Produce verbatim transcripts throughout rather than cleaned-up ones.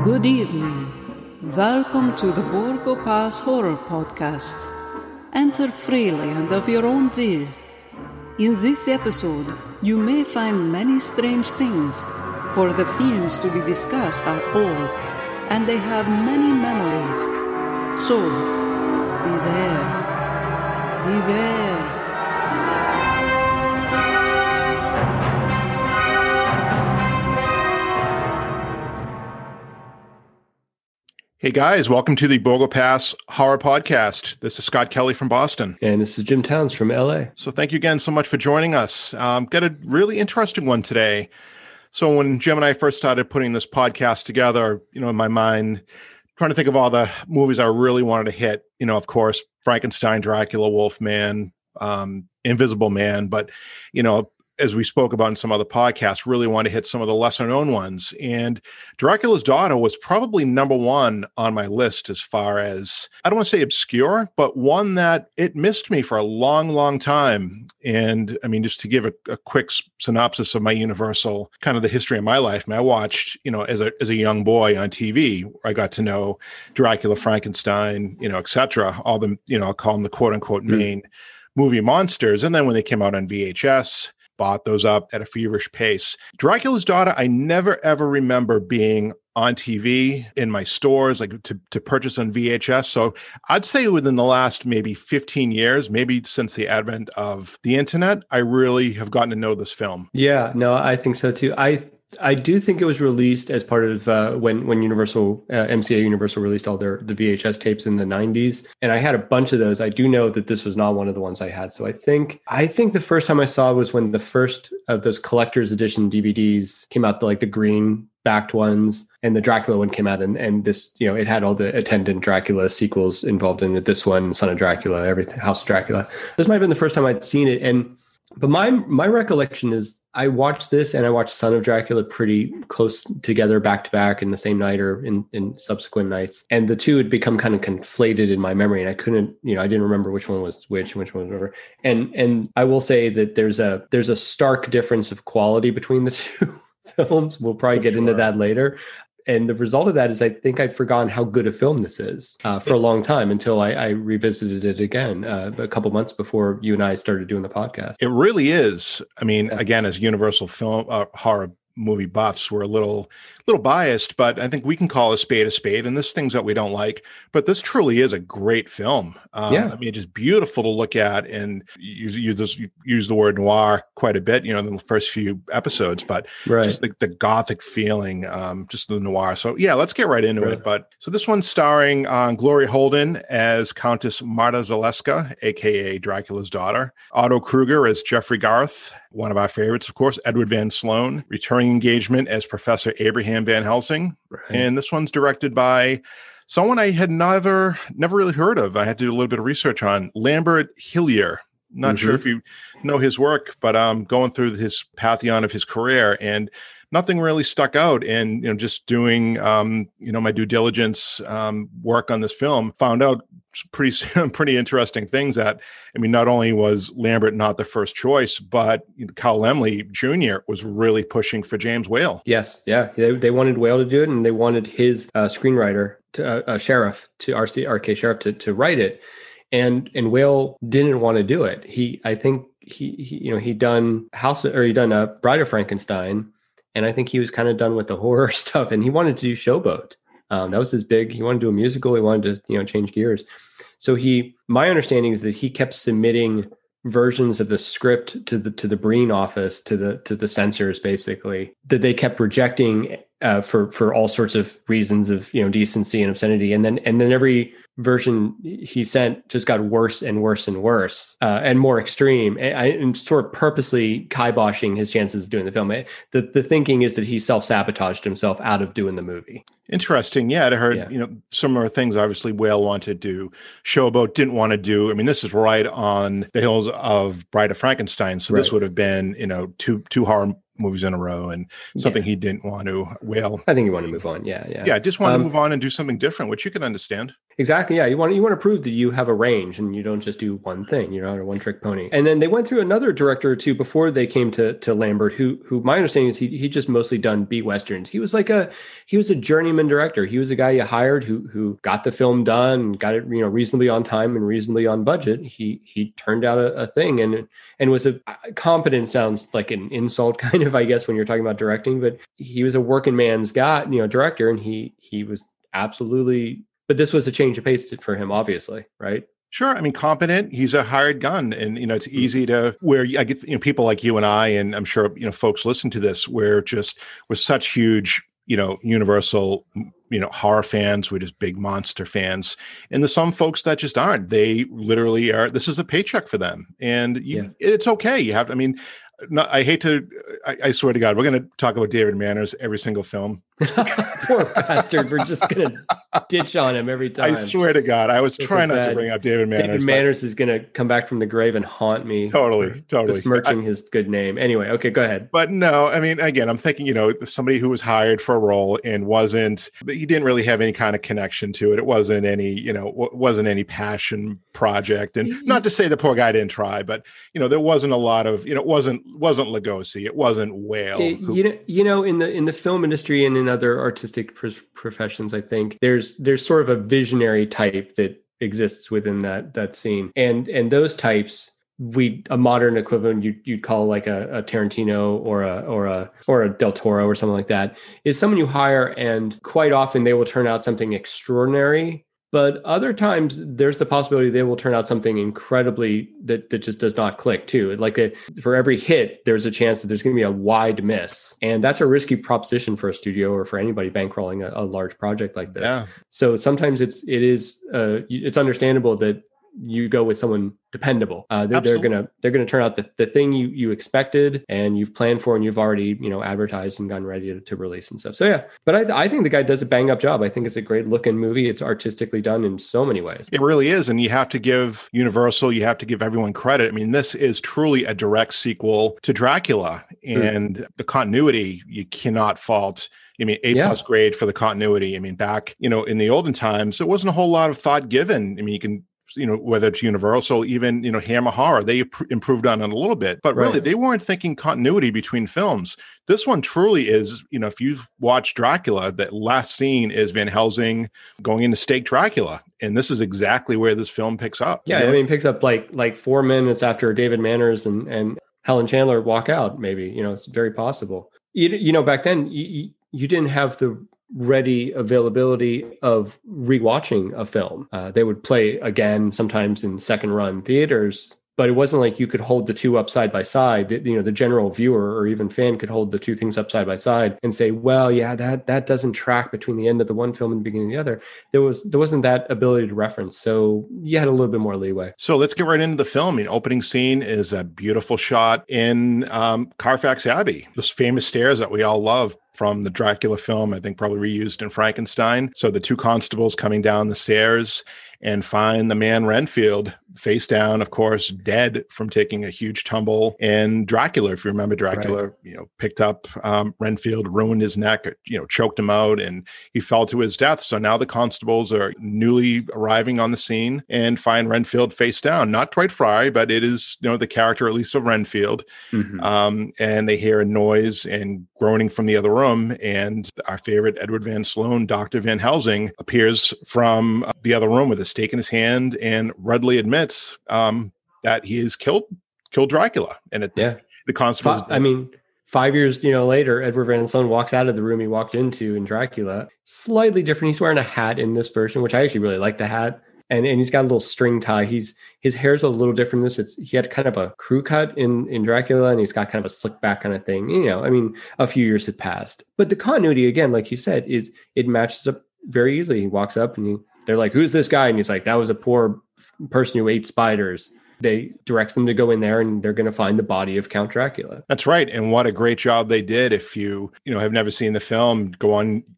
Good evening. Welcome to the Borgo Pass Horror Podcast. Enter freely and of your own will. In this episode, you may find many strange things, for the films to be discussed are old, and they have many memories. So, beware. Beware. Hey guys, welcome to the Borgo Pass Horror Podcast. This is Scott Kelly from Boston. And this is Jim Towns from L A. So thank you again so much for joining us. Um, got a really interesting one today. So when Jim and I first started putting this podcast together, you know, in my mind, trying to think of all the movies I really wanted to hit, you know, of course, Frankenstein, Dracula, Wolfman, um, Invisible Man, but, you know, as we spoke about in some other podcasts, really want to hit some of the lesser known ones. And Dracula's Daughter was probably number one on my list as far as, I don't want to say obscure, but one that it missed me for a long, long time. And I mean, just to give a, a quick synopsis of my Universal, kind of the history of my life. I mean, I watched, you know, as a, as a young boy on T V, I got to know Dracula, Frankenstein, you know, et cetera. All the, you know, I'll call them the quote unquote mm. main movie monsters. And then when they came out on V H S, bought those up at a feverish pace. Dracula's Daughter, I never, ever remember being on T V in my stores, like to, to purchase on V H S. So I'd say within the last maybe fifteen years, maybe since the advent of the internet, I really have gotten to know this film. Yeah, no, I think so too. I I do think it was released as part of uh, when when Universal, uh, M C A Universal released all their the V H S tapes in the nineties, and I had a bunch of those. I do know that this was not one of the ones I had. So I think I think the first time I saw it was when the first of those collector's edition D V Ds came out, the, like the green backed ones, and the Dracula one came out, and and this, you know, it had all the attendant Dracula sequels involved in it. This one, Son of Dracula, everything, House of Dracula. This might have been the first time I'd seen it, and. But my my recollection is I watched this and I watched Son of Dracula pretty close together, back to back in the same night or in, in subsequent nights. And the two had become kind of conflated in my memory. And I couldn't, you know, I didn't remember which one was which and which one was whatever. And and I will say that there's a there's a stark difference of quality between the two films. We'll probably for get sure. into that later. And the result of that is I think I'd forgotten how good a film this is uh, for a long time until I, I revisited it again uh, a couple months before you and I started doing the podcast. It really is. I mean, again, as Universal film uh, horror movie buffs, we're a little little biased, but I think we can call a spade a spade, and there's things that we don't like. But this truly is a great film. Um, yeah. I mean, just beautiful to look at, and you use, this, you use the word noir quite a bit, you know, in the first few episodes, but right. just the, the gothic feeling, um, just the noir. So yeah, let's get right into right. it. But so this one's starring uh, Gloria Holden as Countess Marta Zaleska, aka Dracula's daughter. Otto Kruger as Jeffrey Garth, one of our favorites, of course. Edward Van Sloan, returning engagement as Professor Abraham Van Helsing. Right. And this one's directed by someone I had never never really heard of. I had to do a little bit of research on, Lambert Hillier. Not mm-hmm. sure if you know his work, but um, going through his pantheon of his career, and nothing really stuck out. And, you know, just doing, um, you know, my due diligence um, work on this film, found out pretty, pretty interesting things that, I mean, not only was Lambert not the first choice, but you know, Carl Laemmle Junior was really pushing for James Whale. Yes. Yeah. They, they wanted Whale to do it, and they wanted his uh, screenwriter, to, uh, uh, Sheriff, to R C, R K Sheriff to, to write it. And, and Whale didn't want to do it. He, I think he, he you know, he done House, or he done a Bride of Frankenstein. And I think he was kind of done with the horror stuff, and he wanted to do Showboat. Um, that was his big, he wanted to do a musical. He wanted to, you know, change gears. So he, my understanding is that he kept submitting versions of the script to the, to the Breen office, to the, to the censors, basically, that they kept rejecting uh, for, for all sorts of reasons of, you know, decency and obscenity. And then, and then every version he sent just got worse and worse and worse uh, and more extreme, and, and sort of purposely kiboshing his chances of doing the film. The the thinking is that he self-sabotaged himself out of doing the movie. Interesting. Yeah, I heard, yeah. you know, similar things. Obviously, Whale wanted to do, Showboat didn't want to do. I mean, this is right on the heels of Bride of Frankenstein. So right. this would have been, you know, two two horror movies in a row, and something yeah. he didn't want to. Whale, I think he wanted to move on. Yeah, yeah. Yeah, just want um, to move on and do something different, which you can understand. Exactly. Yeah. You want you want to prove that you have a range and you don't just do one thing. You're not a one trick pony. And then they went through another director or two before they came to to Lambert, who who my understanding is he he just mostly done B westerns. He was like a he was a journeyman director. He was a guy you hired who who got the film done, got it you know reasonably on time and reasonably on budget. He he turned out a, a thing and and was a competent sounds like an insult kind of I guess when you're talking about directing, but he was a working man's guy you know director and he he was absolutely. But this was a change of pace for him, obviously, right? Sure. I mean, competent. He's a hired gun, and you know, it's easy to where I get you know people like you and I, and I'm sure you know folks listen to this. We're just we're such huge, you know, Universal, you know, horror fans. We're just big monster fans, and there's some folks that just aren't. They literally are. This is a paycheck for them, and you, yeah. it's okay. You have. I mean. No, I hate to, I, I swear to God, we're going to talk about David Manners every single film. Poor bastard. We're just going to ditch on him every time. I swear to God. I was it's trying not to bring up David Manners. David Manners is going to come back from the grave and haunt me. Totally, totally. Besmirching I, his good name. Anyway, okay, go ahead. But no, I mean, again, I'm thinking, you know, somebody who was hired for a role and wasn't, but he didn't really have any kind of connection to it. It wasn't any, you know, wasn't any passion project. And not to say the poor guy didn't try, but, you know, there wasn't a lot of, you know, it wasn't, wasn't Lugosi. It wasn't Whale. It, who, you know, you know, in the in the film industry and in other artistic pr- professions, I think there's there's sort of a visionary type that exists within that that scene, and and those types, we a modern equivalent you you'd call like a, a Tarantino or a or a or a Del Toro or something like that, is someone you hire, and quite often they will turn out something extraordinary. But other times there's the possibility they will turn out something incredibly that, that just does not click too. Like a, for every hit, there's a chance that there's going to be a wide miss. And that's a risky proposition for a studio or for anybody bankrolling a, a large project like this. Yeah. So sometimes it's, it is, uh, it's understandable that you go with someone dependable. Uh, they're, they're gonna they're gonna turn out the, the thing you you expected and you've planned for and you've already you know advertised and gotten ready to, to release and stuff. So yeah, but I I think the guy does a bang up job. I think it's a great looking movie. It's artistically done in so many ways. It really is, and you have to give Universal, you have to give everyone credit. I mean, this is truly a direct sequel to Dracula, and mm. the continuity you cannot fault. I mean, A plus yeah. grade for the continuity. I mean, back you know in the olden times, there wasn't a whole lot of thought given. I mean, you can. You know, whether it's Universal, even, you know, Hammer Horror, they pr- improved on it a little bit, but really right. they weren't thinking continuity between films. This one truly is, you know, if you've watched Dracula, that last scene is Van Helsing going in to stake Dracula. And this is exactly where this film picks up. Yeah. You know? I mean, it picks up like, like four minutes after David Manners and, and Helen Chandler walk out, maybe, you know, it's very possible. You, you know, back then you, you didn't have the ready availability of rewatching a film. Uh, they would play again, sometimes in second run theaters, but it wasn't like you could hold the two up side by side. You know, the general viewer or even fan could hold the two things up side by side and say, well, yeah, that, that doesn't track between the end of the one film and the beginning of the other. There was, there wasn't that ability to reference. So you had a little bit more leeway. So let's get right into the film. I mean, opening scene is a beautiful shot in um, Carfax Abbey, those famous stairs that we all love from the Dracula film, I think probably reused in Frankenstein. So the two constables coming down the stairs and find the man Renfield face down, of course, dead from taking a huge tumble. And Dracula, if you remember Dracula, right. you know, picked up um, Renfield, ruined his neck, you know, choked him out, and he fell to his death. So now the constables are newly arriving on the scene and find Renfield face down. Not Dwight Frye, but it is, you know, the character, at least of Renfield. Mm-hmm. Um, and they hear a noise and groaning from the other room. And our favorite Edward Van Sloan, Doctor Van Helsing, appears from the other room with a stake in his hand and readily admits um, that he has killed killed Dracula. And it, yeah. the constables. I mean, five years you know later, Edward Van Sloan walks out of the room he walked into in Dracula. Slightly different. He's wearing a hat in this version, which I actually really like the hat. And and he's got a little string tie. He's his hair's a little different. This it's he had kind of a crew cut in in Dracula, and he's got kind of a slick back kind of thing. You know, I mean, a few years had passed, but the continuity again, like you said, is it matches up very easily. He walks up and he, they're like, "Who's this guy?" And he's like, "That was a poor person who ate spiders." They directs them to go in there and they're going to find the body of Count Dracula. That's right. And what a great job they did. If you, you know, have never seen the film, go on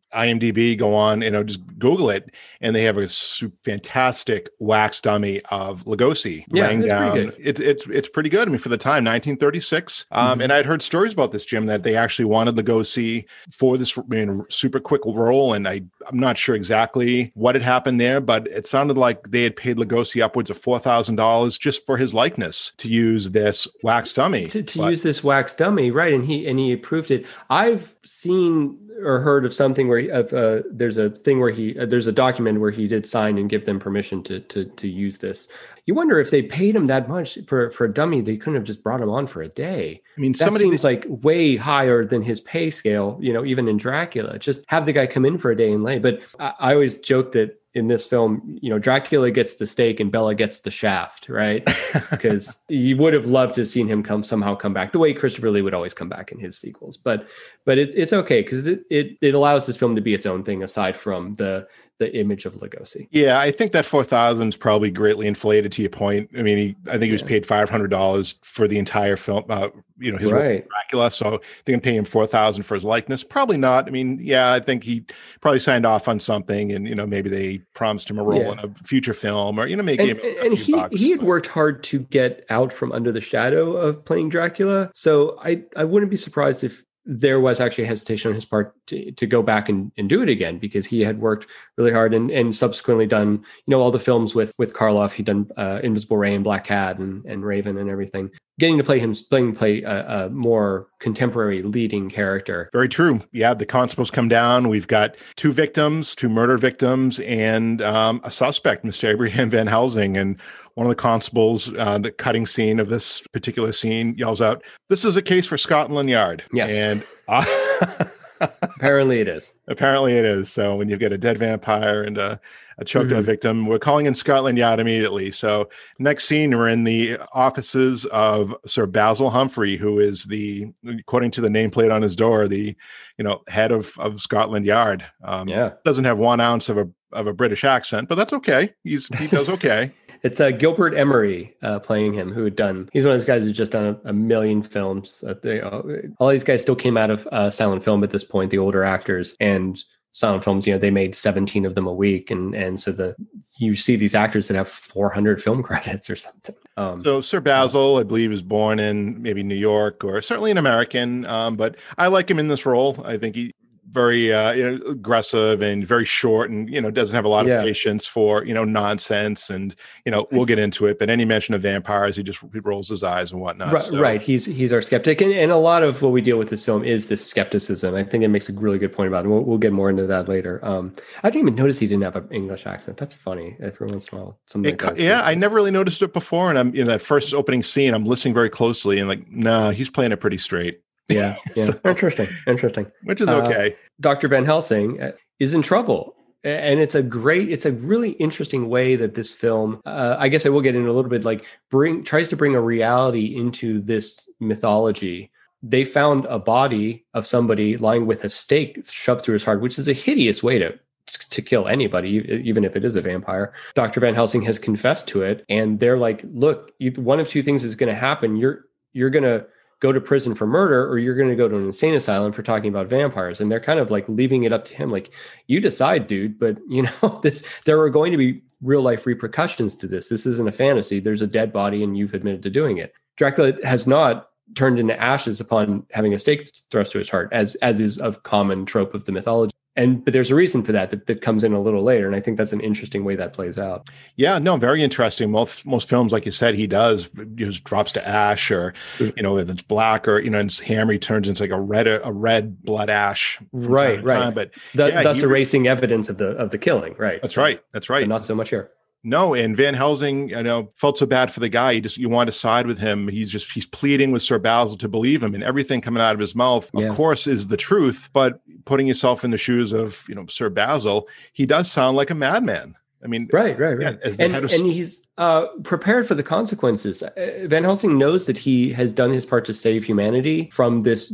IMDb, go on, you know, just Google it, and they have a su- fantastic wax dummy of Lugosi Yeah, laying it's down. pretty good. It's it's it's pretty good. I mean, for the time, nineteen thirty-six, um, Mm-hmm. and I'd heard stories about this, Jim, that they actually wanted Lugosi for this I mean, super quick role, and I I'm not sure exactly what had happened there, but it sounded like they had paid Lugosi upwards of four thousand dollars just for his likeness to use this wax dummy. To, to But- use this wax dummy, right? And he and he approved it. I've seen or heard of something where he, of uh, there's a thing where he uh, there's a document where he did sign and give them permission to to to use this. You wonder if they paid him that much for for a dummy, they couldn't have just brought him on for a day. I mean, That somebody seems like way higher than his pay scale. You know, even in Dracula, just have the guy come in for a day and lay. But I, I always joke that in this film, you know, Dracula gets the steak and Bella gets the shaft, right? Because you would have loved to have seen him come somehow come back the way Christopher Lee would always come back in his sequels. But but it, it's okay because it, it it allows this film to be its own thing aside from the the image of Lugosi. Yeah, I think that four thousand is probably greatly inflated to your point. I mean, he, I think he was Yeah. paid five hundred dollars for the entire film, uh, you know, his role in Right. Dracula. So they can pay him four thousand for his likeness. Probably not. I mean, yeah, I think he probably signed off on something and, you know, maybe they promised him a role Yeah. in a future film or, you know, maybe And, gave him a and few he bucks. he had worked hard to get out from under the shadow of playing Dracula. So I, I wouldn't be surprised if there was actually hesitation on his part to, to go back and, and do it again because he had worked really hard and, and subsequently done, you know, all the films with with Karloff. He'd done uh, Invisible Ray and Black Cat and, and Raven and everything. Getting to play him, playing play a, a more contemporary leading character. Very true. Yeah, the constables come down. We've got two victims, two murder victims, and um, a suspect, Mister Abraham Van Helsing. And one of the constables, uh, the cutting scene of this particular scene, yells out, "This is a case for Scotland Yard." Yes. And uh, Apparently it is. apparently it is. So when you get a dead vampire and a, a choked out Mhm. victim, we're calling in Scotland Yard immediately. So next scene, we're in the offices of Sir Basil Humphrey, who is the, according to the nameplate on his door, the, you know, head of, of Scotland Yard. Um, Yeah. Doesn't have one ounce of a, of a British accent, but that's okay. He's, he does okay. It's uh, Gilbert Emery uh, playing him, who had done. He's one of those guys who's just done a, a million films. Uh, they, uh, all these guys still came out of uh, silent film at this point. The older actors and silent films, you know, they made seventeen of them a week, and and so the you see these actors that have four hundred film credits or something. Um, So Sir Basil, I believe, was born in maybe New York or certainly an American, um, but I like him in this role. I think he very uh, you know, aggressive and very short, and you know doesn't have a lot of Yeah. patience for you know nonsense. And you know we'll get into it, but any mention of vampires, he just he rolls his eyes and whatnot. Right, So- right. He's he's our skeptic, and, and a lot of what we deal with this film is this skepticism. I think it makes a really good point about it. We'll, we'll get more into that later. Um, I didn't even notice he didn't have an English accent. That's funny. Every once in a while, something It like co- that. yeah, I never really noticed it before, and I'm you know that first opening scene, I'm listening very closely, and like, nah, he's playing it pretty straight, yeah, yeah. So- Interesting, interesting. which is Uh, okay. Doctor Van Helsing uh, is in trouble. A- And it's a great, it's a really interesting way that this film, uh, I guess I will get into a little bit, like bring, tries to bring a reality into this mythology. They found a body of somebody lying with a stake shoved through his heart, which is a hideous way to to kill anybody, e- even if it is a vampire. Doctor Van Helsing has confessed to it. And they're like, look, you- one of two things is going to happen. You're, you're going to go to prison for murder, or you're going to go to an insane asylum for talking about vampires. And they're kind of like leaving it up to him. Like, you decide, dude, but you know, this, there are going to be real life repercussions to this. This isn't a fantasy. There's a dead body and you've admitted to doing it. Dracula has not turned into ashes upon having a stake thrust to his heart, as, as is a common trope of the mythology. And, but there's a reason for that, that that comes in a little later. And I think that's an interesting way that plays out. Yeah, no, very interesting. Most most films, like you said, he does just drops to ash, or Mm. you know, if it's black, or you know, and Hammer turns into like a red a red blood ash. from time Right, to right. time. But Th- yeah, thus he- erasing evidence of the of the killing. Right. that's right. That's right. But not so much here. No, and Van Helsing, you know, felt so bad for the guy. You just you want to side with him. He's just he's pleading with Sir Basil to believe him, and everything coming out of his mouth, of Yeah. course, is the truth. But putting yourself in the shoes of you know Sir Basil, he does sound like a madman. I mean, Right, right, yeah, right. as the and head of- and he's uh, prepared for the consequences. Uh, Van Helsing knows that he has done his part to save humanity from this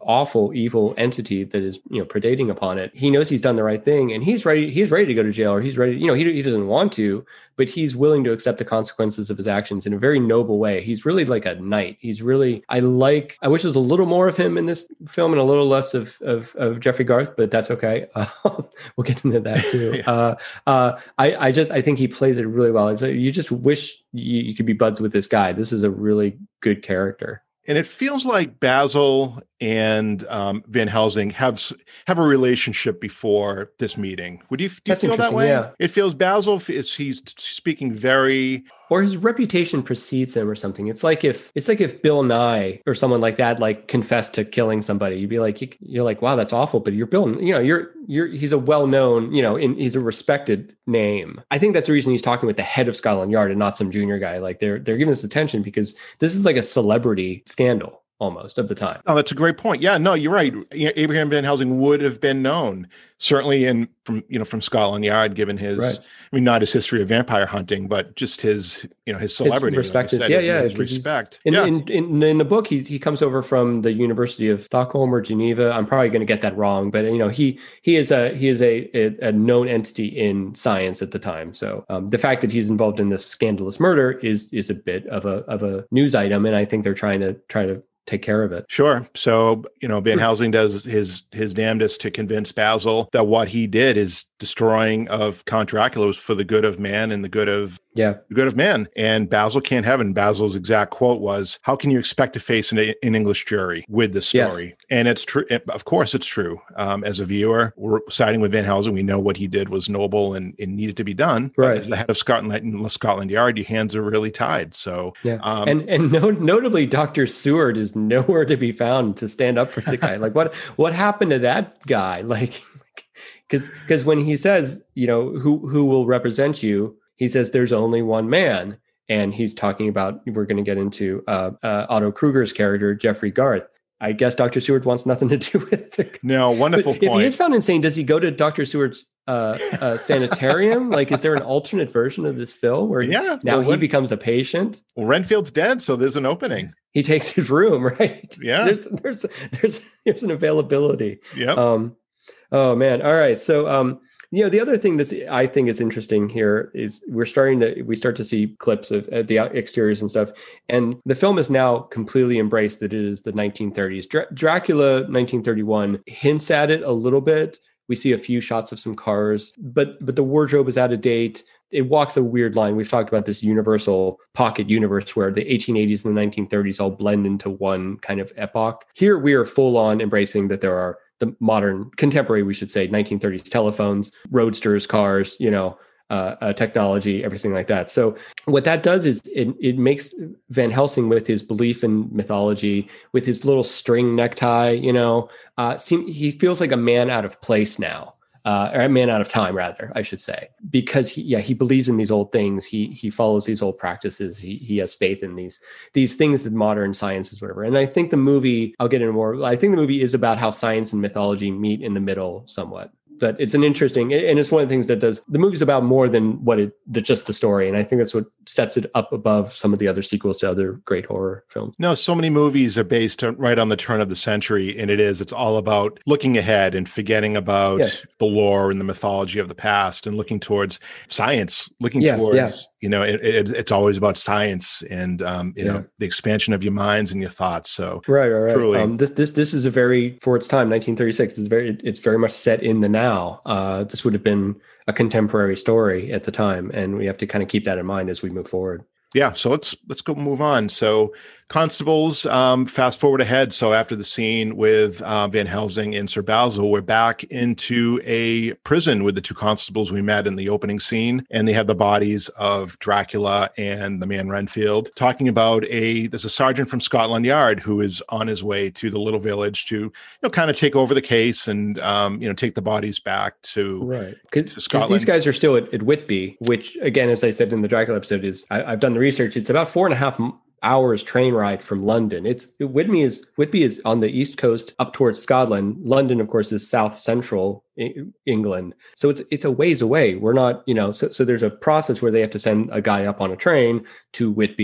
awful, evil entity that is, you know, predating upon it. He knows he's done the right thing, and he's ready. He's ready to go to jail, or he's ready. You know, he he doesn't want to, but he's willing to accept the consequences of his actions in a very noble way. He's really like a knight. He's really. I like. I wish there's a little more of him in this film and a little less of of, of Jeffrey Garth, but that's okay. Uh, we'll get into that too. yeah. uh, uh, I I just I think he plays it really well. It's like, you just wish you, you could be buds with this guy. This is a really good character. And it feels like Basil and um, Van Helsing have have a relationship before this meeting. Would you, do you That's feel that way? Yeah. It feels Basil is he's speaking very, or his reputation precedes him or something. It's like if it's like if Bill Nye or someone like that like confessed to killing somebody, you'd be like, you're like, wow, that's awful. But you're Bill, you know, you're you're he's a well known, you know, in, he's a respected name. I think that's the reason he's talking with the head of Scotland Yard and not some junior guy. Like they're they're giving us attention because this is like a celebrity scandal almost of the time. Oh, that's a great point. Yeah, no, you're right. Abraham Van Helsing would have been known, certainly in from you know from Scotland Yard, given his right. I mean, not his history of vampire hunting, but just his you know his celebrity, his respected, like yeah, his, yeah, his respect. In, yeah. in, in in the book, he he comes over from the University of Stockholm or Geneva. I'm probably going to get that wrong, but you know he he is a he is a a, a known entity in science at the time. So um, the fact that he's involved in this scandalous murder is is a bit of a of a news item, and I think they're trying to try to. take care of it. Sure. So, you know, Van Helsing does his his damnedest to convince Basil that what he did is destroying of Count Dracula was for the good of man and the good of yeah, the good of man. And Basil can't have it. And Basil's exact quote was, "How can you expect to face an, an English jury with this story?" Yes. And it's true. Of course, it's true. Um, as a viewer, we're siding with Van Helsing. We know what he did was noble and, and needed to be done. Right. But as the head of Scotland Scotland Yard, your hands are really tied. So yeah, um, and and no, notably, Doctor Seward is nowhere to be found to stand up for the guy. Like what what happened to that guy? Like because because when he says, you know, who who will represent you, he says there's only one man, and he's talking about we're going to get into uh, uh, Otto Kruger's character Jeffrey Garth. I guess Doctor Seward wants nothing to do with it. No, wonderful but point. If he is found insane, does he go to Doctor Seward's uh, uh, sanitarium? Like, is there an alternate version of this film where yeah, now well, he when, becomes a patient? Well, Renfield's dead, so there's an opening. He takes his room, right? Yeah. There's there's there's there's an availability. Yeah. Um, oh man. All right. So um, you know, the other thing that's I think is interesting here is we're starting to we start to see clips of, of the exteriors and stuff, and the film has now completely embraced that it is the nineteen thirties. Dra- Dracula nineteen thirty-one hints at it a little bit. We see a few shots of some cars, but but the wardrobe is out of date. It walks a weird line. We've talked about this universal pocket universe where the eighteen eighties and the nineteen thirties all blend into one kind of epoch. Here we are full on embracing that there are the modern, contemporary, we should say, nineteen thirties telephones, roadsters, cars, you know, uh, uh, technology, everything like that. So what that does is it, it makes Van Helsing, with his belief in mythology, with his little string necktie, you know, uh, seem, he feels like a man out of place now. Uh, or a man out of time, rather, I should say, because he, yeah, he believes in these old things. He he follows these old practices. He he has faith in these these things that modern science is, whatever. And I think the movie, I'll get into more. I think the movie is about how science and mythology meet in the middle, somewhat. But it's an interesting, and it's one of the things that does, the movie's about more than what it, just the story. And I think that's what sets it up above some of the other sequels to other great horror films. No, so many movies are based right on the turn of the century. And it is, it's all about looking ahead and forgetting about yeah. the lore and the mythology of the past and looking towards science, looking yeah, towards, yeah. you know, it, it, it's always about science and, um, you yeah. know, the expansion of your minds and your thoughts. So right, right, right. Truly. Um, this, this, this is a very, for its time, nineteen thirty-six, is very, it's very much set in the now. Uh, this would have been a contemporary story at the time, and we have to kind of keep that in mind as we move forward. Yeah, so let's let's go move on. So constables, um, fast forward ahead. So after the scene with uh, Van Helsing and Sir Basil, we're back into a prison with the two constables we met in the opening scene, and they have the bodies of Dracula and the man Renfield. Talking about a there's a sergeant from Scotland Yard who is on his way to the little village to you know kind of take over the case and um, you know take the bodies back to right because Scotland. These guys are still at, at Whitby, which again, as I said in the Dracula episode, is I, I've done the research. It's about four and a half hours train ride from London. It's Whitby is Whitby is on the east coast up towards Scotland. London, of course, is south central England. So it's it's a ways away. We're not, you know, so so there's a process where they have to send a guy up on a train to Whitby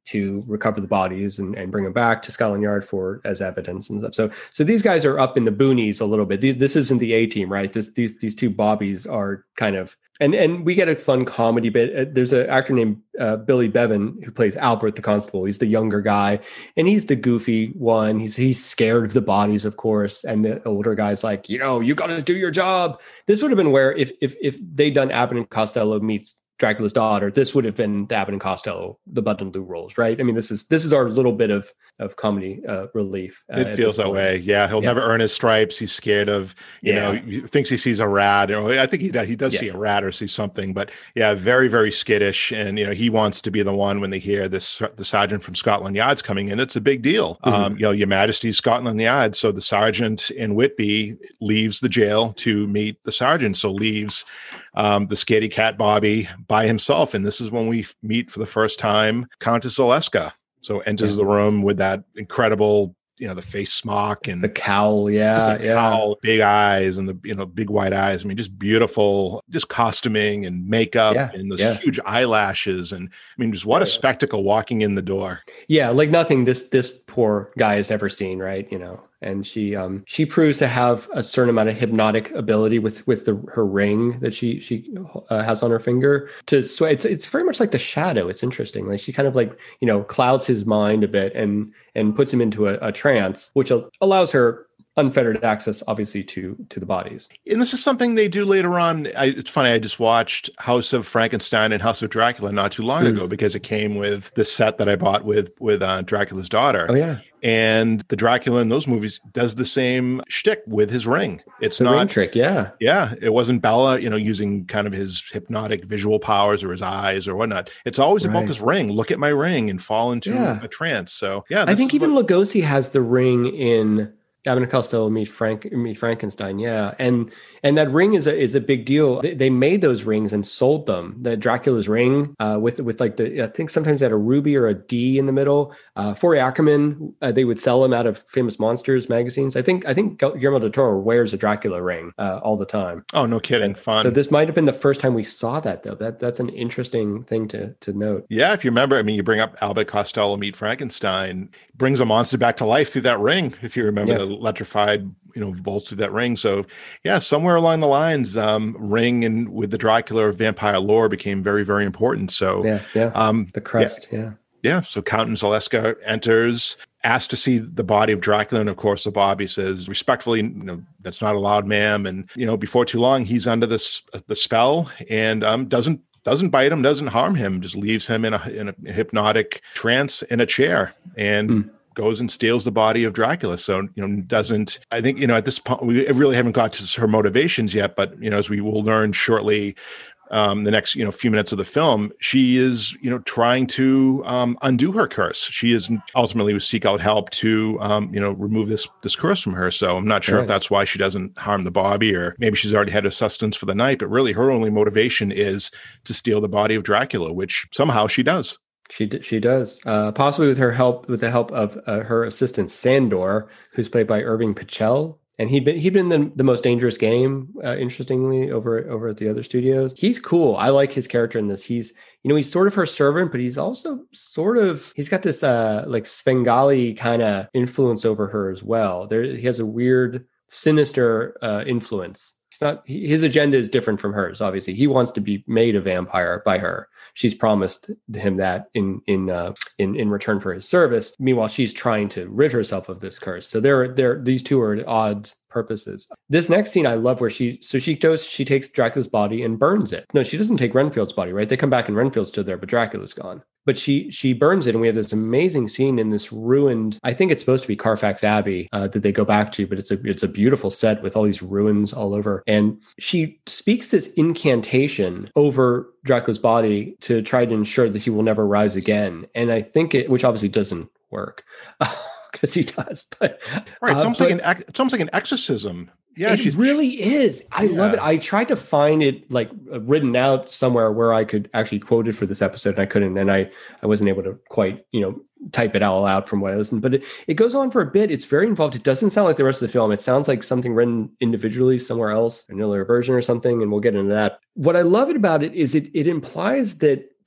to recover the bodies and, and bring them back to Scotland Yard for as evidence and stuff. So so these guys are up in the boonies a little bit. This isn't the A team, right? This these these two Bobbies are kind of and and we get a fun comedy bit. There's an actor named uh, Billy Bevan who plays Albert the constable. He's the younger guy, and he's the goofy one. He's he's scared of the bodies, of course, and the older guy's like, you know, you got to do your job. This would have been where if if if they'd done Abbott and Costello meets Dracula's daughter, this would have been the Abbott and Costello, the Bud and Lou roles, right? I mean, this is this is our little bit of of comedy uh, relief. Uh, it feels that point. way. Yeah, he'll yeah. never earn his stripes. He's scared of, you yeah. know, he thinks he sees a rat. Or I think he does, he does yeah. see a rat or see something. But yeah, very, very skittish. And, you know, he wants to be the one when they hear this, the sergeant from Scotland Yard's coming in. It's a big deal. Mm-hmm. Um, you know, Your Majesty's Scotland Yard. So the sergeant in Whitby leaves the jail to meet the sergeant. So leaves um, the scaredy cat Bobby by himself. And this is when we meet for the first time Countess Zaleska. So enters yeah. the room with that incredible, you know, the face smock and the cowl, yeah, the yeah. cowl, big eyes and the, you know, big white eyes. I mean, just beautiful, just costuming and makeup yeah. and those yeah. huge eyelashes. And I mean, just what a spectacle walking in the door. Yeah, like nothing this this poor guy has ever seen, right? You know. And she um, she proves to have a certain amount of hypnotic ability with with the her ring that she she uh, has on her finger to sway. It's it's very much like the Shadow. It's interesting. Like she kind of like you know clouds his mind a bit and and puts him into a, a trance, which allows her unfettered access, obviously, to to the bodies. And this is something they do later on. I, it's funny. I just watched House of Frankenstein and House of Dracula not too long mm. ago because it came with the set that I bought with with uh, Dracula's daughter. Oh yeah. And the Dracula in those movies does the same shtick with his ring. It's the not ring trick, yeah, yeah. It wasn't Bella, you know, using kind of his hypnotic visual powers or his eyes or whatnot. It's always right. about this ring. Look at my ring and fall into yeah. a trance. So yeah, I think even what- Lugosi has the ring in Abbott and Costello meet Frank meet Frankenstein, yeah, and and that ring is a is a big deal. They, they made those rings and sold them. The Dracula's ring uh, with with like the I think sometimes they had a ruby or a D in the middle. Uh, Forey Ackerman, uh, they would sell them out of Famous Monsters magazines. I think I think Guillermo del Toro wears a Dracula ring uh, all the time. Oh, no kidding! Fun. So this might have been the first time we saw that, though. That that's an interesting thing to to note. Yeah, if you remember, I mean, you bring up Abbott Costello meet Frankenstein, brings a monster back to life through that ring. If you remember yeah. the electrified, you know, bolts through that ring. So yeah, somewhere along the lines, um, ring and with the Dracula vampire lore became very, very important. So yeah, yeah. Um, the crest, yeah. yeah. Yeah. So Countess Zaleska enters, asked to see the body of Dracula. And of course, the Bobby says respectfully, you know, that's not allowed, ma'am. And, you know, before too long, he's under this, the spell and um, doesn't, doesn't bite him, doesn't harm him, just leaves him in a, in a hypnotic trance in a chair. And mm. goes and steals the body of Dracula. So, you know, doesn't, I think, you know, at this point, we really haven't got to her motivations yet, but, you know, as we will learn shortly, um, the next, you know, few minutes of the film, she is, you know, trying to um, undo her curse. She is ultimately will seek out help to, um, you know, remove this, this curse from her. So I'm not sure right. if that's why she doesn't harm the Bobby, or maybe she's already had her sustenance for the night, but really her only motivation is to steal the body of Dracula, which somehow she does. She she does, uh, possibly with her help, with the help of uh, her assistant Sandor, who's played by Irving Pichel, and he'd been he'd been the, the most dangerous game. Uh, interestingly, over over at the other studios, he's cool. I like his character in this. He's you know he's sort of her servant, but he's also sort of he's got this uh, like Svengali kind of influence over her as well. There he has a weird, sinister uh, influence. It's not his agenda is different from hers. Obviously, he wants to be made a vampire by her. She's promised him that in in uh, in in return for his service. Meanwhile, she's trying to rid herself of this curse. So they're they're these two are at odds purposes. This next scene I love, where she so she goes she takes Dracula's body and burns it. No, she doesn't take Renfield's body, right? They come back and Renfield's still there, but Dracula's gone. But she she burns it, and we have this amazing scene in this ruined, I think it's supposed to be Carfax Abbey uh, that they go back to, but it's a it's a beautiful set with all these ruins all over. And she speaks this incantation over Dracula's body to try to ensure that he will never rise again. And I think it, which obviously doesn't work. Because he does, but right, it's uh, almost but, like an it's almost like an exorcism. Yeah, it really is. I yeah. love it. I tried to find it like written out somewhere where I could actually quote it for this episode, and I couldn't, and I I wasn't able to quite you know type it all out from what I listened. But it, it goes on for a bit. It's very involved. It doesn't sound like the rest of the film. It sounds like something written individually somewhere else, an earlier version or something, and we'll get into that. What I love it about it is it it implies that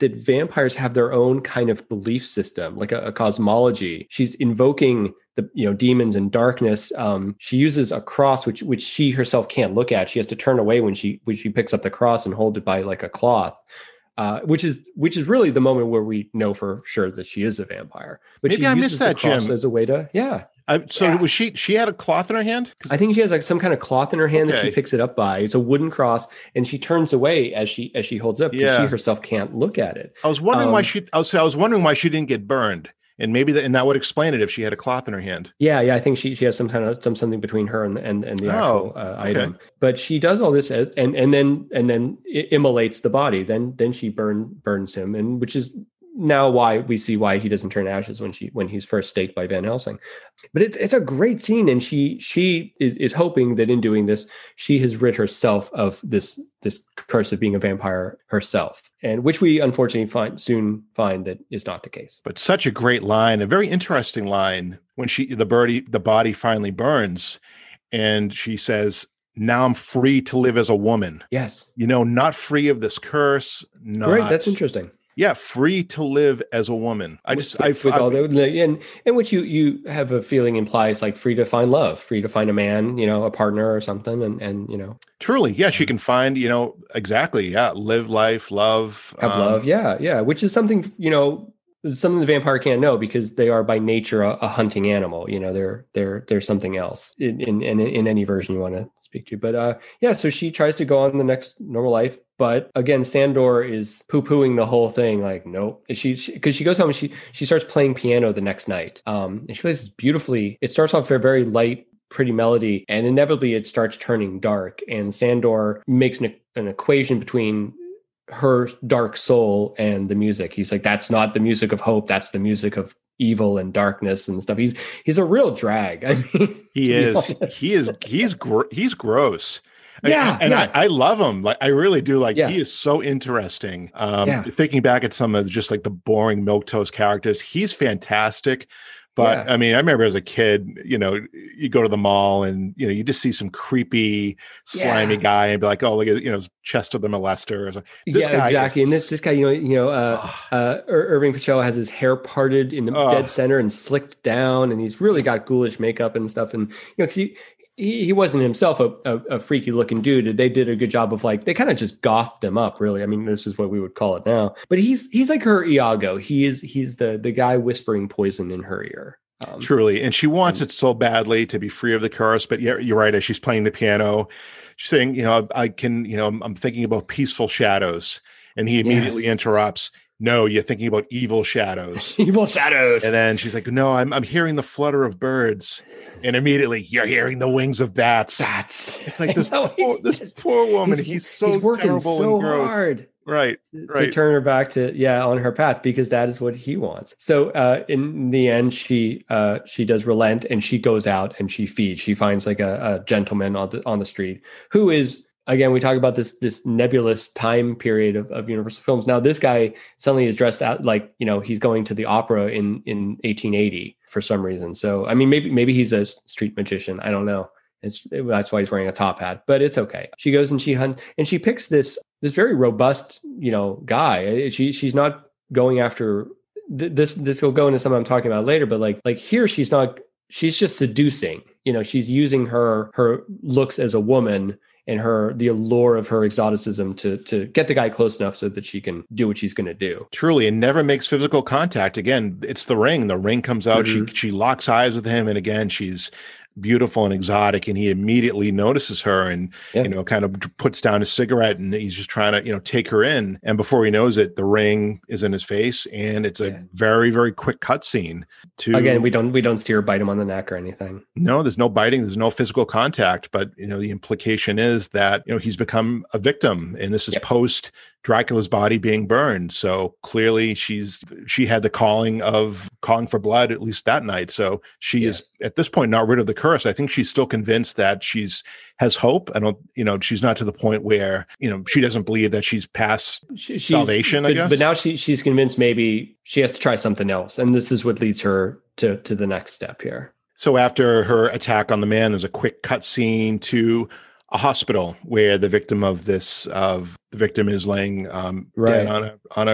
that vampires have their own kind of belief system, like a, a cosmology. She's invoking the you know demons and darkness. Um, she uses a cross, which which she herself can't look at. She has to turn away when she when she picks up the cross and hold it by like a cloth. Uh, which is which is really the moment where we know for sure that she is a vampire. But Maybe she I uses missed that, the cross Jim. as a way to yeah. Uh, so Yeah. was she? She had a cloth in her hand. I think she has like some kind of cloth in her hand that Okay. she picks it up by. It's a wooden cross, and she turns away as she as she holds it up because Yeah. she herself can't look at it. I was wondering why Um, she. I was. I was wondering why she didn't get burned, and maybe that, and that would explain it if she had a cloth in her hand. Yeah, yeah, I think she she has some kind of some something between her and and, and the actual Oh, uh, okay. item. But she does all this as and and then and then it immolates the body. Then then she burn burns him, and which is now why we see why he doesn't turn ashes when she when he's first staked by Van Helsing. But it's it's a great scene, and she she is, is hoping that in doing this she has rid herself of this this curse of being a vampire herself, and which we unfortunately find soon find that is not the case. But such a great line, a very interesting line when she the birdie the body finally burns, and she says, "Now I'm free to live as a woman." Yes, You know, not free of this curse. Not great. That's interesting. Yeah, free to live as a woman. I just, I, with, with I all the and and which you you have a feeling implies like free to find love, free to find a man, you know, a partner or something, and and you know, truly, yeah, she can find, you know, exactly, yeah, live life, love, have um, love, yeah, yeah, which is something you know, something the vampire can't know because they are by nature a, a hunting animal. You know, they're they're they're something else in in in, in any version you want to speak to. But uh, yeah, so she tries to go on the next normal life. But again, Sandor is poo-pooing the whole thing. Like, nope. And she, because she, she goes home and she she starts playing piano the next night. Um, and she plays this beautifully. It starts off a very light, pretty melody, and inevitably it starts turning dark. And Sandor makes an, an equation between her dark soul and the music. He's like, that's not the music of hope. That's the music of evil and darkness and stuff. He's he's a real drag. I mean, He is, he is, he's gr- he's gross. Yeah, and yeah. I, I love him. Like I really do. Like Yeah. he is so interesting. Um, Yeah. Thinking back at some of just like the boring milquetoast characters, he's fantastic. But Yeah. I mean, I remember as a kid, you know, you go to the mall and you know you just see some creepy, slimy Yeah. guy and be like, oh, look at you know Chester the Molester. Or something. This yeah, guy exactly. is- And this this guy, you know, you know, uh, uh, Ir- Irving Pacheco has his hair parted in the Ugh. dead center and slicked down, and he's really got ghoulish makeup and stuff. And you know, 'cause he he, he wasn't himself a, a, a freaky looking dude. They did a good job of like they kind of just gothed him up. Really, I mean, this is what we would call it now. But he's he's like her Iago. He is he's the the guy whispering poison in her ear. Um, Truly. And she wants it so badly to be free of the curse. But yeah, you're right. As she's playing the piano, she's saying, you know, I can, you know, I'm, I'm thinking about peaceful shadows. And he immediately Yes. interrupts. No, you're thinking about evil shadows. Evil shadows. And then she's like, no, I'm, I'm hearing the flutter of birds. And immediately you're hearing the wings of bats. That's It's like this, I know, poor, he's this just- poor woman. He's, he's- so he's working terrible so and gross. hard. Right. to Right. turn her back to yeah on her path because that is what he wants. So uh in the end she uh she does relent and she goes out and she feeds. She finds like a, a gentleman on the on the street who is, again, we talk about this this nebulous time period of, of Universal Films. Now this guy suddenly is dressed out like, you know, he's going to the opera in in eighteen eighty for some reason. So I mean maybe maybe he's a street magician, I don't know. It's, that's why he's wearing a top hat, but it's okay. She goes and she hunts and she picks this this very robust, you know, guy. She she's not going after th- this. This will go into something I'm talking about later, but like like here she's not. She's just seducing. You know, she's using her her looks as a woman and her the allure of her exoticism to to get the guy close enough so that she can do what she's going to do. Truly, and never makes physical contact. Again, it's the ring. The ring comes out. Mhm. She she locks eyes with him, and again, she's beautiful and exotic, and he immediately notices her and Yeah. you know kind of puts down his cigarette and he's just trying to you know take her in, and before he knows it, the ring is in his face, and it's a Yeah. very very quick cut scene to Again, we don't we don't see her bite him on the neck or anything. no, there's no biting, there's no physical contact, but you know the implication is that you know he's become a victim, and this is Yep. post Dracula's body being burned. So clearly she's she had the calling of calling for blood at least that night. So she Yeah. is at this point not rid of the curse. I think she's still convinced that she's has hope. I don't, you know, she's not to the point where you know she doesn't believe that she's past She- she's- salvation. I but, guess, but now she she's convinced maybe she has to try something else, and this is what leads her to to the next step here. So after her attack on the man, there's a quick cut scene to a hospital where the victim of this of the victim is laying um, Right. dead on a on a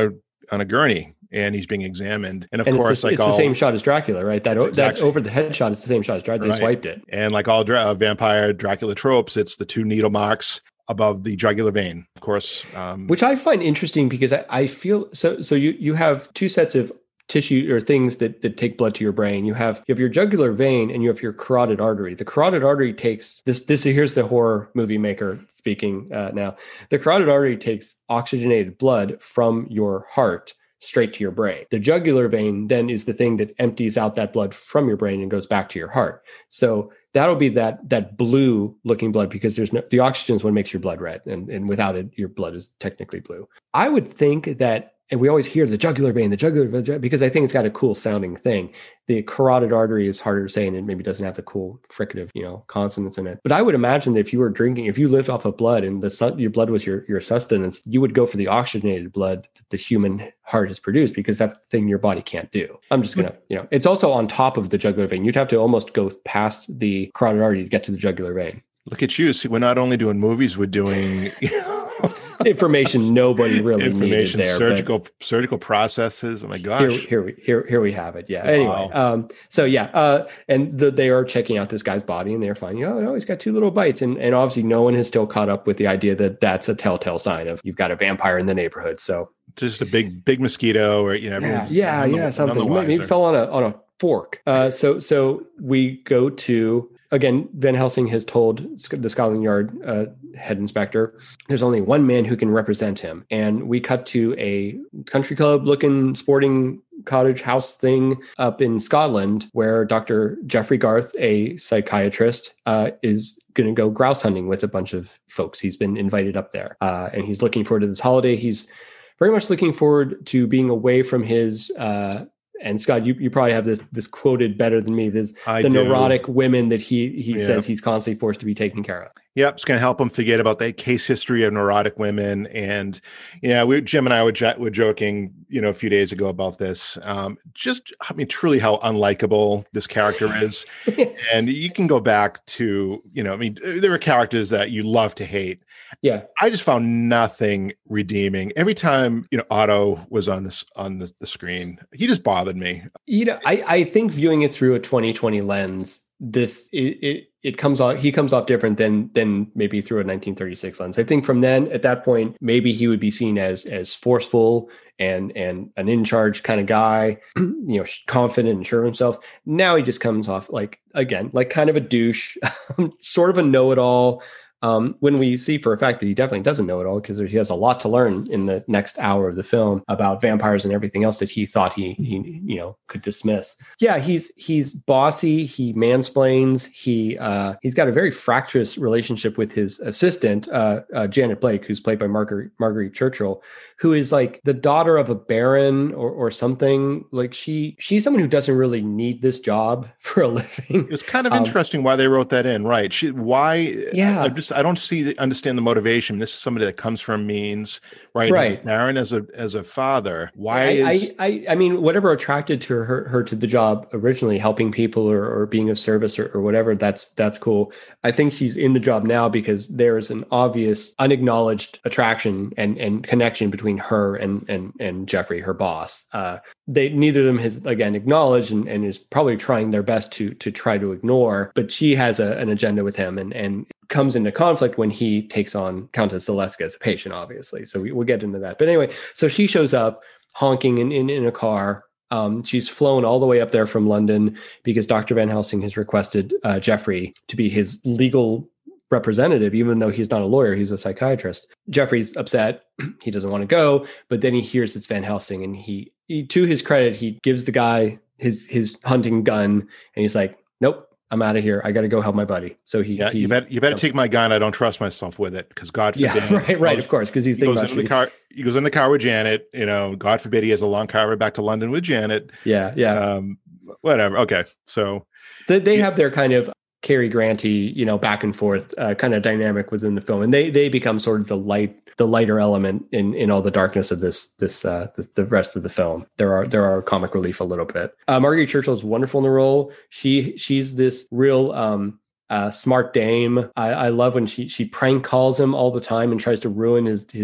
on a gurney and he's being examined. And of and course, it's, the, like it's all, the same shot as Dracula, right? That, exactly, that over the head shot is the same shot as Dracula. They right. swiped it. And like all dra- vampire Dracula tropes, it's the two needle marks above the jugular vein, of course. Um, Which I find interesting because I, I feel so. So you you have two sets of tissue or things that, that take blood to your brain. You have you have your jugular vein and you have your carotid artery. The carotid artery takes this. This here's the horror movie maker speaking uh, now. The carotid artery takes oxygenated blood from your heart straight to your brain. The jugular vein then is the thing that empties out that blood from your brain and goes back to your heart. So that'll be that that blue looking blood because there's no the oxygen is what makes your blood red, and and without it, your blood is technically blue. I would think that. And we always hear the jugular vein, the jugular vein, because I think it's got a cool sounding thing. The carotid artery is harder to say, and it maybe doesn't have the cool fricative, you know, consonants in it. But I would imagine that if you were drinking, if you lived off of blood and the su- your blood was your, your sustenance, you would go for the oxygenated blood that the human heart has produced because that's the thing your body can't do. I'm just going to, you know, it's also on top of the jugular vein. You'd have to almost go past the carotid artery to get to the jugular vein. Look at you. See, we're not only doing movies, we're doing... You know, information nobody really information needed there, surgical surgical processes. Oh my gosh, here, here we here here we have it. Yeah. Wow. Anyway, um, so yeah, uh, and the, they are checking out this guy's body, and they're finding, oh no, he's got two little bites, and and obviously no one has still caught up with the idea that that's a telltale sign of you've got a vampire in the neighborhood. So just a big big mosquito, or you know, yeah, yeah, yeah the, something maybe it fell on a on a fork. Uh, so so we go to. Again, Van Helsing has told the Scotland Yard uh, head inspector, there's only one man who can represent him. And we cut to a country club looking sporting cottage house thing up in Scotland where Doctor Jeffrey Garth, a psychiatrist, uh, is going to go grouse hunting with a bunch of folks. He's been invited up there uh, and he's looking forward to this holiday. He's very much looking forward to being away from his uh and Scott, you, you probably have this this quoted better than me. This I the do. neurotic women that he he yeah. says he's constantly forced to be taken care of. Yep, it's going to help him forget about that case history of neurotic women. And yeah, we Jim and I were, j- were joking, you know, a few days ago about this. Um, just, I mean, truly how unlikable this character is. And you can go back to, you know, I mean, there are characters that you love to hate. Yeah, I just found nothing redeeming. Every time, you know, Otto was on this on the, the screen, he just bothered me. You know, I, I think viewing it through a twenty twenty lens, this it, it it comes off he comes off different than than maybe through a nineteen thirty-six lens. I think from then at that point, maybe he would be seen as as forceful and and an in charge kind of guy, you know, confident and sure of himself. Now he just comes off like again like kind of a douche, sort of a know-it-all. Um, when we see for a fact that he definitely doesn't know it all, because he has a lot to learn in the next hour of the film about vampires and everything else that he thought he, he you know, could dismiss. Yeah, he's he's bossy. He mansplains. He uh, he's got a very fractious relationship with his assistant, uh, uh, Janet Blake, who's played by Marguerite, Marguerite Churchill, who is like the daughter of a baron or or something. Like she she's someone who doesn't really need this job for a living. It's kind of um, interesting why they wrote that in, right? She why? Yeah. I just I don't see the, understand the motivation. This is somebody that comes from means, right? Right. As a Baron, as a as a father. Why I, is I, I I mean whatever attracted to her her to the job originally, helping people or, or being of service or, or whatever. That's that's cool. I think she's in the job now because there's an obvious unacknowledged attraction and and connection between her and and and Jeffrey, her boss. Uh, they neither of them has again acknowledged and, and is probably trying their best to to try to ignore. But she has a, an agenda with him and and. comes into conflict when he takes on Countess Zaleska as a patient, obviously. So we, we'll get into that. But anyway, so she shows up honking in, in, in a car. Um, she's flown all the way up there from London because Doctor Van Helsing has requested uh, Jeffrey to be his legal representative, even though he's not a lawyer, he's a psychiatrist. Jeffrey's upset. He doesn't want to go, but then he hears it's Van Helsing and he, he to his credit, he gives the guy his, his hunting gun and he's like, nope. I'm out of here. I got to go help my buddy. So he, yeah, he you better you better you know, take my gun. I don't trust myself with it because God forbid. Yeah, right, right. Of course, because he's he thinking goes about into the car. He goes in the car with Janet. You know, God forbid he has a long car ride back to London with Janet. Yeah, yeah. Um, whatever. Okay, so they, they yeah. have their kind of Cary Granty, you know, back and forth uh, kind of dynamic within the film, and they they become sort of the light, the lighter element in in all the darkness of this this uh, the, the rest of the film. There are there are comic relief a little bit. Uh, Marguerite Churchill is wonderful in the role. She she's this real um, uh, smart dame. I, I love when she she prank calls him all the time and tries to ruin his his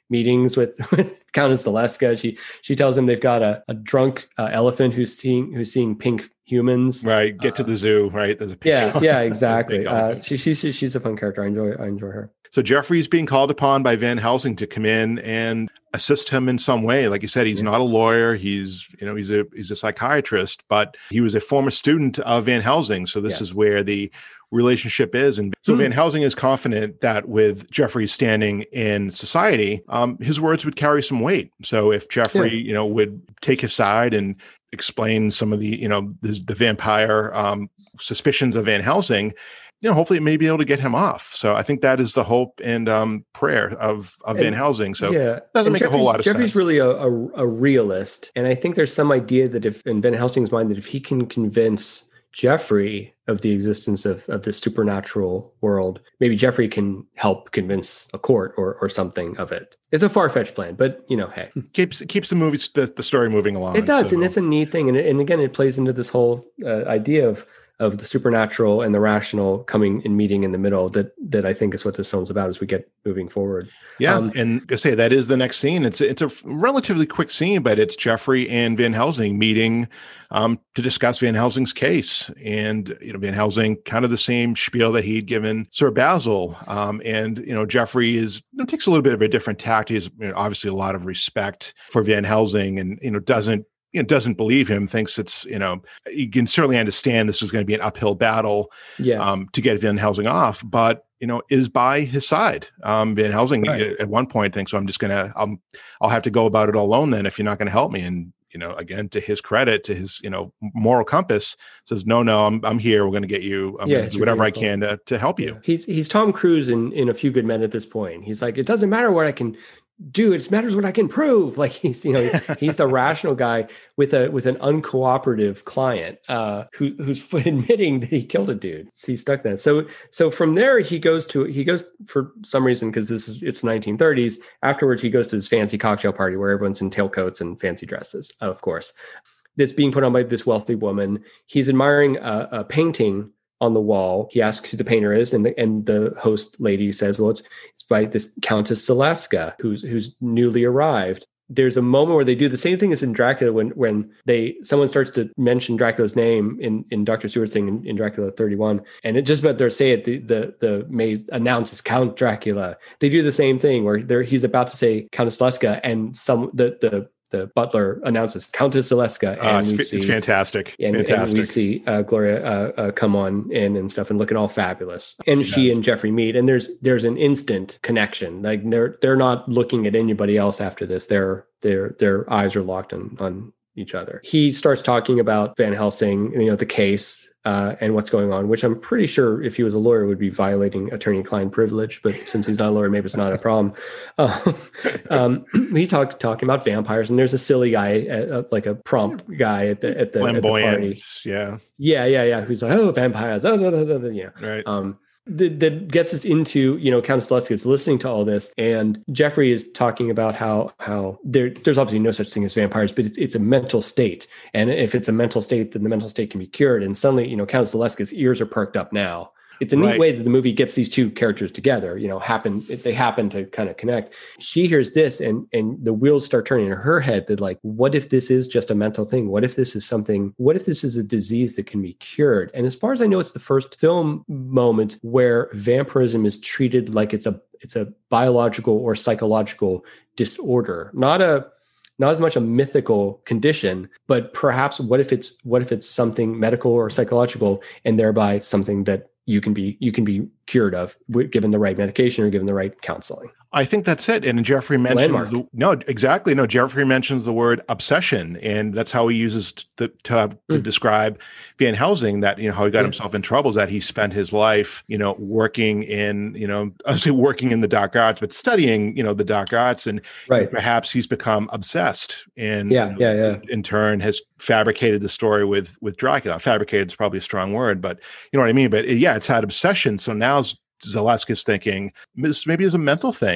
meetings with, with Countess Zaleska. She she tells him they've got a, a drunk uh, elephant who's seeing who's seeing pink humans. Right. Get uh, to the zoo. Right. There's a picture. Yeah. Yeah. Exactly. uh, she, she's she's a fun character. I enjoy I enjoy her. So Jeffrey's being called upon by Van Helsing to come in and assist him in some way. Like you said, he's yeah. not a lawyer. He's, you know, he's a he's a psychiatrist, but he was a former student of Van Helsing. So this yes. is where the relationship is. And so mm. Van Helsing is confident that with Jeffrey's standing in society, um, his words would carry some weight. So if Jeffrey, yeah. you know, would take his side and explain some of the, you know, the, the vampire um, suspicions of Van Helsing, you know, hopefully it may be able to get him off. So I think that is the hope and um, prayer of, of Van Helsing. So yeah. it doesn't and make Jeffrey's, a whole lot of Jeffrey's sense. Jeffrey's really a, a, a realist. And I think there's some idea that if, in Van Helsing's mind, that if he can convince Jeffrey of the existence of, of this supernatural world, maybe Jeffrey can help convince a court or or something of it. It's a far-fetched plan, but, you know, hey. Keeps keeps the movie, the, the story moving along. It does, so. and it's a neat thing. And, and again, it plays into this whole uh, idea of of the supernatural and the rational coming and meeting in the middle that that I think is what this film's about as we get moving forward. Yeah, um, and I say that is the next scene. It's it's a relatively quick scene, but it's Jeffrey and Van Helsing meeting um, to discuss Van Helsing's case, and you know Van Helsing kind of the same spiel that he'd given Sir Basil, um, and you know Jeffrey is you know, takes a little bit of a different tact. He has you know, obviously a lot of respect for Van Helsing, and you know doesn't. You know, doesn't believe him, thinks it's, you know, you can certainly understand this is going to be an uphill battle yes. um, to get Van Helsing off, but, you know, is by his side. Um, Van Helsing right. at one point thinks, well, I'm just going to, I'll, I'll have to go about it alone then if you're not going to help me. And, you know, again, to his credit, to his, you know, moral compass says, no, no, I'm, I'm here. We're going to get you I'm yeah, do whatever I can to, to help you. Yeah. He's, he's Tom Cruise in, in A Few Good Men at this point. He's like, it doesn't matter what I can do, it matters what I can prove. Like he's, you know, he's the rational guy with a with an uncooperative client uh, who who's admitting that he killed a dude. So he's stuck there. So so from there he goes to he goes for some reason because this is it's nineteen thirties. Afterwards he goes to this fancy cocktail party where everyone's in tailcoats and fancy dresses. Of course, that's being put on by this wealthy woman. He's admiring a, a painting on the wall. He asks who the painter is, and the, and the host lady says, well, it's it's by this Countess Zaleska, who's who's newly arrived. There's a moment where they do the same thing as in Dracula when when they someone starts to mention Dracula's name in, in Doctor Stewart's thing in, in Dracula thirty-one, and it just about to say it, the the the maid announces Count Dracula. They do the same thing where they're he's about to say Countess Zaleska, and some the the the butler announces Countess Zaleska, and uh, it's, we it's see fantastic. And, fantastic. and we see uh, Gloria uh, uh, come on in and stuff and looking all fabulous. And yeah. she and Jeffrey meet, and there's there's an instant connection. Like they're they're not looking at anybody else after this. Their their their eyes are locked on on each other. He starts talking about Van Helsing, you know, the case. Uh, and what's going on, which I'm pretty sure if he was a lawyer would be violating attorney-client privilege, but since he's not a lawyer, maybe it's not a problem. Uh, um, he's talk, talking about vampires, and there's a silly guy, uh, like a prompt guy at the at the, at the party. Yeah, yeah, yeah, yeah. Who's like, oh, vampires, oh, da, da, da, da, yeah, right. Um, that, that gets us into, you know, Countess Zaleska is listening to all this, and Jeffrey is talking about how how there there's obviously no such thing as vampires, but it's it's a mental state, and if it's a mental state, then the mental state can be cured. And suddenly, you know, Countess Zaleska's ears are perked up now. It's a neat right. way that the movie gets these two characters together. You know, happen they happen to kind of connect. She hears this, and and the wheels start turning in her head. That like, what if this is just a mental thing? What if this is something? What if this is a disease that can be cured? And as far as I know, it's the first film moment where vampirism is treated like it's a it's a biological or psychological disorder, not a not as much a mythical condition, but perhaps what if it's what if it's something medical or psychological, and thereby something that you can be you can be cured of given the right medication or given the right counseling. I think that's it. And Jeffrey mentions the, no, exactly. No, Jeffrey mentions the word obsession, and that's how he uses to, to, to mm. describe Van Helsing, that, you know, how he got yeah. himself in trouble is that he spent his life, you know, working in, you know, I say working in the dark arts, but studying, you know, the dark arts, and right. perhaps he's become obsessed, and yeah, you know, yeah, yeah. In, in turn has fabricated the story with, with Dracula. Fabricated is probably a strong word, but you know what I mean? But yeah, it's had obsession. So now Zaleska's thinking this maybe is a mental thing.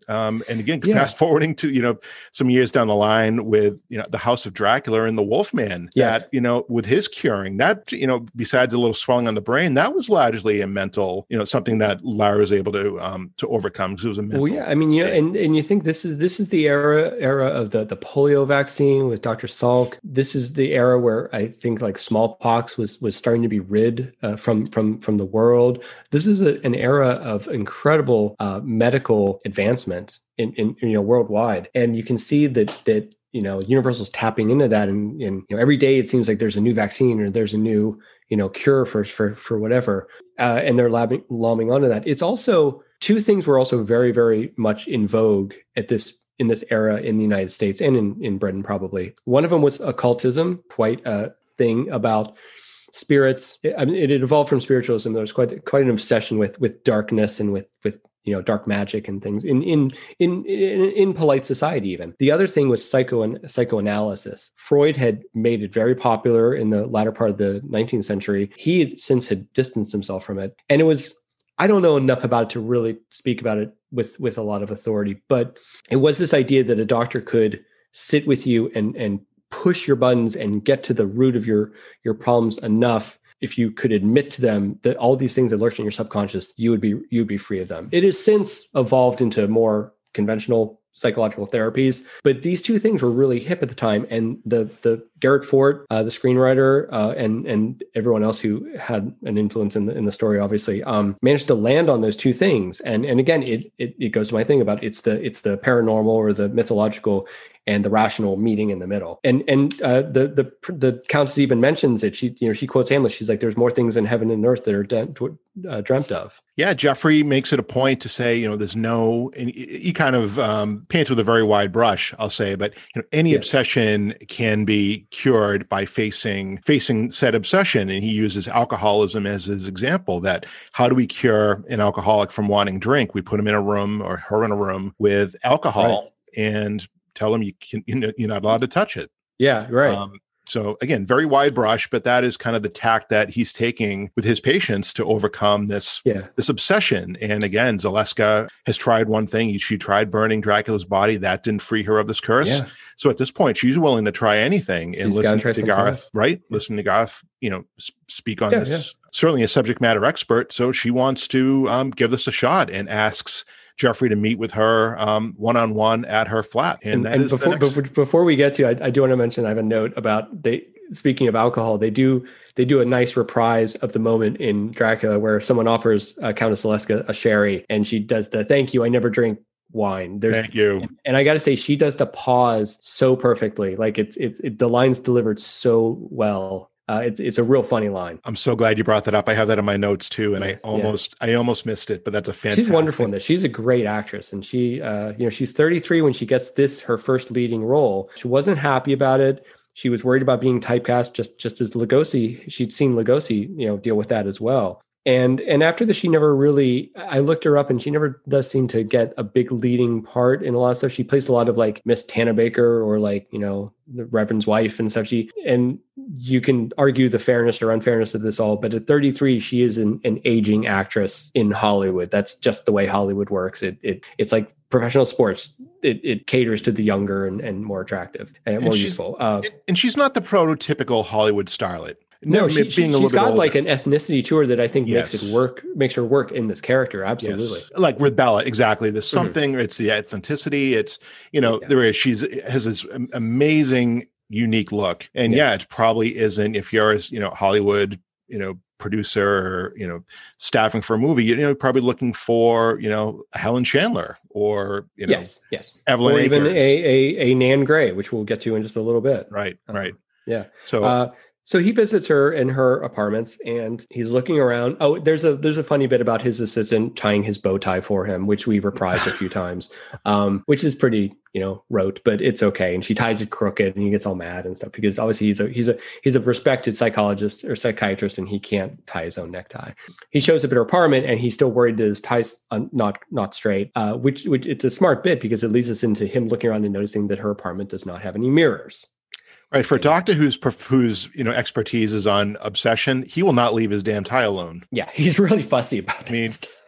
Um, and again, Yeah. fast forwarding to, you know, some years down the line with, you know, the House of Dracula and the Wolfman, Yes. that, you know, with his curing, that, you know, besides a little swelling on the brain, that was largely a mental, you know, something that Lara was able to um to overcome because it was a mental. Well, yeah, I mean, you know, state. and, and you think this is this is the era era of the the polio vaccine with Doctor Salk. This is the era where I think like smallpox was was starting to be rid uh, from from from the world. This is a, an era of incredible uh, medical advancement in, in you know worldwide, and you can see that that you know Universal's tapping into that, and, and you know every day it seems like there's a new vaccine or there's a new you know cure for for for whatever, uh, and they're labbing, lobbing onto that. It's also two things were also very very much in vogue at this in this era in the United States and in in Britain probably. One of them was occultism, quite a thing about spirits. I mean, it evolved from spiritualism. There was quite quite an obsession with with darkness and with with you know dark magic and things in in in in, in polite society. Even the other thing was psycho and psychoanalysis. Freud had made it very popular in the latter part of the nineteenth century. He had since had distanced himself from it, and it was. I don't know enough about it to really speak about it with with a lot of authority, but it was this idea that a doctor could sit with you and and push your buttons and get to the root of your your problems enough. If you could admit to them that all these things that lurk in your subconscious, you would be you would be free of them. It has since evolved into more conventional psychological therapies, but these two things were really hip at the time. And the the Garrett Fort, uh, the screenwriter, uh, and and everyone else who had an influence in the in the story, obviously, um, managed to land on those two things. And and again, it it it goes to my thing about it's the it's the paranormal or the mythological and the rational meeting in the middle. And and uh, the the the Countess even mentions it. She you know she quotes Hamlet. She's like, "There's more things in heaven and earth that are de- uh, dreamt of." Yeah, Jeffrey makes it a point to say, you know, there's no. And he kind of um, paints with a very wide brush, I'll say, but you know, any Yeah. obsession can be cured by facing facing said obsession. And he uses alcoholism as his example. That how do we cure an alcoholic from wanting drink? We put him in a room or her in a room with alcohol Right. and tell them you can, you know, you're not allowed to touch it. Yeah, right. Um, so again, very wide brush, but that is kind of the tack that he's taking with his patients to overcome this, yeah. this obsession. And again, Zaleska has tried one thing. She tried burning Dracula's body. That didn't free her of this curse. Yeah. So at this point, she's willing to try anything and She's listen gotta try to something Gareth, else. right? Listen to Gareth, you know, s- speak on Yeah, this. yeah. Certainly a subject matter expert. So she wants to um, give this a shot and asks Jeffrey to meet with her um, one-on-one at her flat. And, And, that and is the before, next- before before we get to, I, I do want to mention I have a note about they. Speaking of alcohol, they do they do a nice reprise of the moment in Dracula where someone offers uh, Countess Zaleska a sherry, and she does the "thank you, I never drink wine." There's Thank you. And, and I got to say, she does the pause so perfectly. Like it's it's it, the line's delivered so well. Uh, it's it's a real funny line. I'm so glad you brought that up. I have that in my notes too, and Yeah, I almost I almost missed it, but that's a fantastic. She's wonderful in this. She's a great actress, and she, uh, you know, she's thirty-three when she gets this her first leading role. She wasn't happy about it. She was worried about being typecast, just just as Lugosi. She'd seen Lugosi, you know, deal with that as well. And and after this, she never really. I looked her up, and she never does seem to get a big leading part in a lot of stuff. She plays a lot of like Miss Tanabaker or like you know the Reverend's wife and stuff. She and you can argue the fairness or unfairness of this all, but at thirty-three, she is an, an aging actress in Hollywood. That's just the way Hollywood works. It it it's like professional sports. It, it caters to the younger and, and more attractive and, And more she's- useful. Uh, And she's not the prototypical Hollywood starlet. no, Never she, being she, a little she's bit got older. like an ethnicity to her that I think Yes. makes it work, makes her work in this character. Absolutely. Yes. Like with Bella, exactly. There's Mhm. something. It's the authenticity. It's you know Yeah. there is. She's has this am- amazing, unique look, and yeah. Yeah. it probably isn't. If you're as you know Hollywood, you know producer or you know staffing for a movie, you know you're probably looking for you know Helen Chandler or you know Yes. Yes. Evelyn Or even a, Akers. a a Nan Gray, which we'll get to in just a little bit. right, Um, right. Yeah. So Uh, so he visits her in her apartments and he's looking around. Oh, there's a there's a funny bit about his assistant tying his bow tie for him, which we reprised a few times, um, which is pretty, you know, rote, but it's okay. And she ties it crooked and he gets all mad and stuff because obviously he's a he's a he's a respected psychologist or psychiatrist and he can't tie his own necktie. He shows up at her apartment and he's still worried that his tie's un- not not straight, uh, which which it's a smart bit because it leads us into him looking around and noticing that her apartment does not have any mirrors. right for a doctor whose prof- whose you know expertise is on obsession, he will not leave his damn tie alone. Yeah, he's really fussy about I mean, that.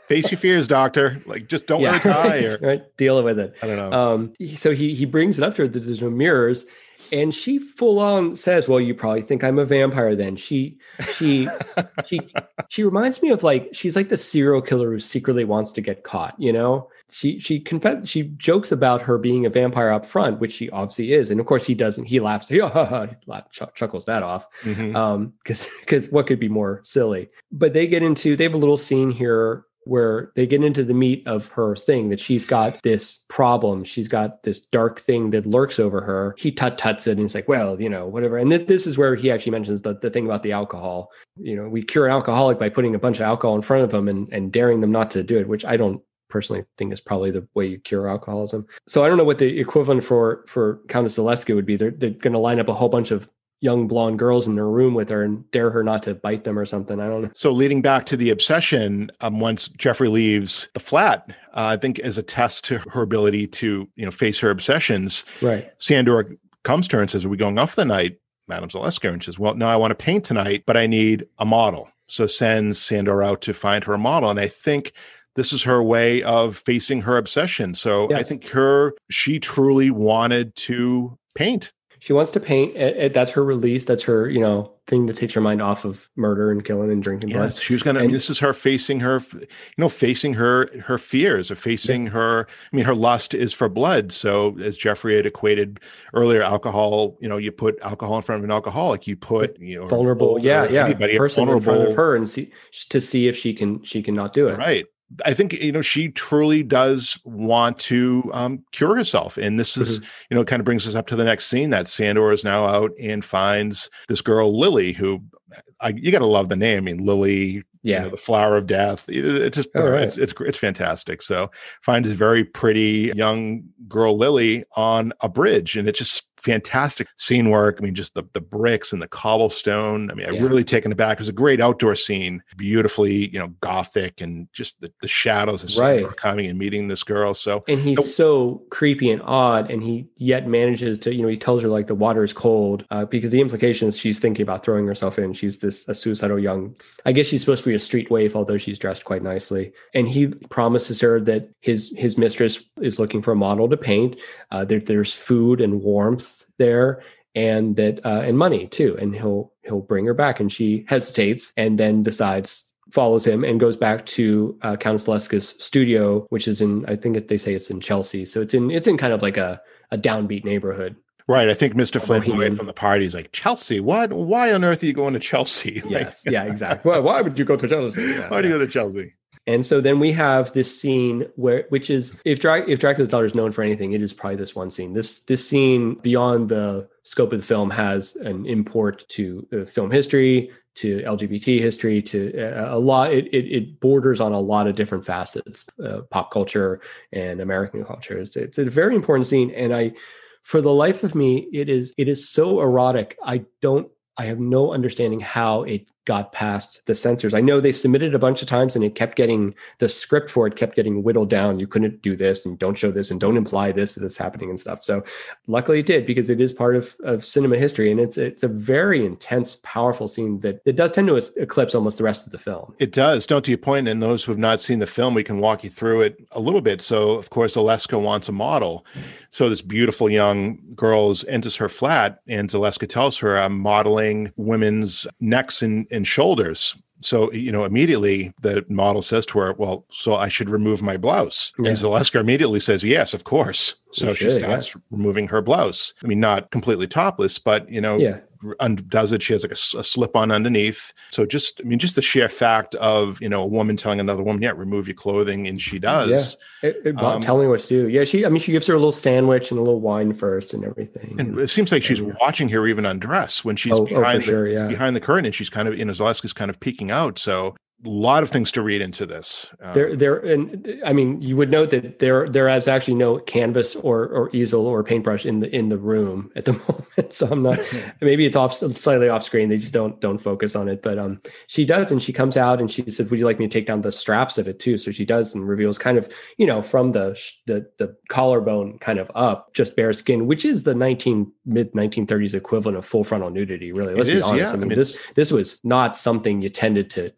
Face your fears, doctor. Like, just don't yeah, wear a tie. Or, right? Deal with it. I don't know. Um, so he he brings it up to her that there's no mirrors, and she full on says, "Well, you probably think I'm a vampire." Then she she she she reminds me of like she's like the serial killer who secretly wants to get caught. You know, she she confess she jokes about her being a vampire up front, which she obviously is, and of course he doesn't. He laughs. He, oh, he chuckles that off because Mhm. um, because what could be more silly? But they get into they have a little scene here where they get into the meat of her thing, that she's got this problem. She's got this dark thing that lurks over her. He tut-tuts it and he's like, well, you know, whatever. And th- this is where he actually mentions the, the thing about the alcohol. You know, we cure an alcoholic by putting a bunch of alcohol in front of them and, and daring them not to do it, which I don't personally think is probably the way you cure alcoholism. So I don't know what the equivalent for, for Countess Zaleska would be. They're, they're going to line up a whole bunch of young blonde girls in their room with her and dare her not to bite them or something. I don't know. So leading back to the obsession, um, once Jeffrey leaves the flat, uh, I think as a test to her ability to, you know, face her obsessions, Right. Sandor comes to her and says, "Are we going off the night, Madame Zaleska?" And she says, "Well, no, I want to paint tonight, but I need a model." So sends Sandor out to find her a model. And I think this is her way of facing her obsession. So Yes. I think her, she truly wanted to paint. She wants to paint. It, it, that's her release. That's her, you know, thing that takes her mind off of murder and killing and drinking blood. Yes, she was going to, I mean, this is her facing her, you know, facing her, her fears of facing yeah. her. I mean, her lust is for blood. So as Jeffrey had equated earlier, alcohol, you know, you put alcohol in front of an alcoholic, you put, you know, vulnerable. Yeah. Yeah. Anybody person vulnerable in front of her and see, to see if she can, she can not do it. Right. I think, you know, she truly does want to um, cure herself. And this is, mm-hmm. you know, it kind of brings us up to the next scene that Sandor is now out and finds this girl, Lily, who I, you got to love the name. I mean, Lily, yeah, you know, the flower of death. It, it just, oh, right. it's, it's, it's fantastic. So finds this very pretty young girl, Lily, on a bridge. And it's just fantastic scene work. I mean, just the, the bricks and the cobblestone. I mean, yeah. I really taken it back. It was a great outdoor scene, beautifully, you know, gothic, and just the, the shadows of right. coming and meeting this girl. So, and he's so, so creepy and odd, and he yet manages to, you know, he tells her like the water is cold uh, because the implication is she's thinking about throwing herself in. She's this a suicidal young, I guess she's supposed to be a street waif, although she's dressed quite nicely. And he promises her that his, his mistress is looking for a model to paint. Uh, there, there's food and warmth there, and that uh, and money too, and he'll he'll bring her back. And she hesitates and then decides, follows him and goes back to uh, Countess Zaleska's studio, which is in, I think they say it's in Chelsea, so it's in it's in kind of like a a downbeat neighborhood. Right. I think Mister Flynn Boyd from the party is like, Chelsea, what? Why on earth are you going to Chelsea? Like, yes. Yeah, exactly. Well, why would you go to Chelsea? Yeah, why do yeah. you go to Chelsea? And so then we have this scene where, which is, if Dra- if Dracula's Daughter is known for anything, it is probably this one scene. This this scene, beyond the scope of the film, has an import to uh, film history, to L G B T history, to uh, a lot. It, it it borders on a lot of different facets, uh, pop culture and American culture. It's it's a very important scene, and I, for the life of me, it is it is so erotic. I don't. I have no understanding how it got past the censors. I know they submitted a bunch of times and it kept getting, the script for it kept getting whittled down. You couldn't do this and don't show this and don't imply this that's happening and stuff. So luckily it did, because it is part of, of cinema history. And it's it's a very intense, powerful scene that it does tend to eclipse almost the rest of the film. It does. Don't to your point, and those who have not seen the film, we can walk you through it a little bit. So of course, Zaleska wants a model. So this beautiful young girl enters her flat and Zaleska tells her, I'm modeling women's necks and, and shoulders. So, you know, immediately the model says to her, well, so I should remove my blouse. Yeah. And Zaleska immediately says, yes, of course. So you she should, starts yeah. removing her blouse. I mean, not completely topless, but, you know, yeah. undoes it. She has like a, a slip on underneath. So just, I mean, just the sheer fact of, you know, a woman telling another woman, yeah, remove your clothing. And she does. Yeah. It, it, um, telling her what to do. Yeah. She, I mean, she gives her a little sandwich and a little wine first and everything. And it seems like she's and, watching her even undress when she's oh, behind, oh, the, sure, yeah. behind the curtain, and she's kind of, you know, Zaleska's kind of peeking out. So a lot of things to read into this. Um, there, there, and I mean, you would note that there, there is actually no canvas or, or easel or paintbrush in the in the room at the moment. So I'm not. Maybe it's off slightly off screen. They just don't don't focus on it. But um, she does, and she comes out and she said, "Would you like me to take down the straps of it too?" So she does, and reveals kind of, you know, from the the the collarbone kind of up, just bare skin, which is the nineteen mid nineteen thirties equivalent of full frontal nudity. Really, let's it be is, honest. Yeah. I mean, I mean, this this was not something you tended to to do.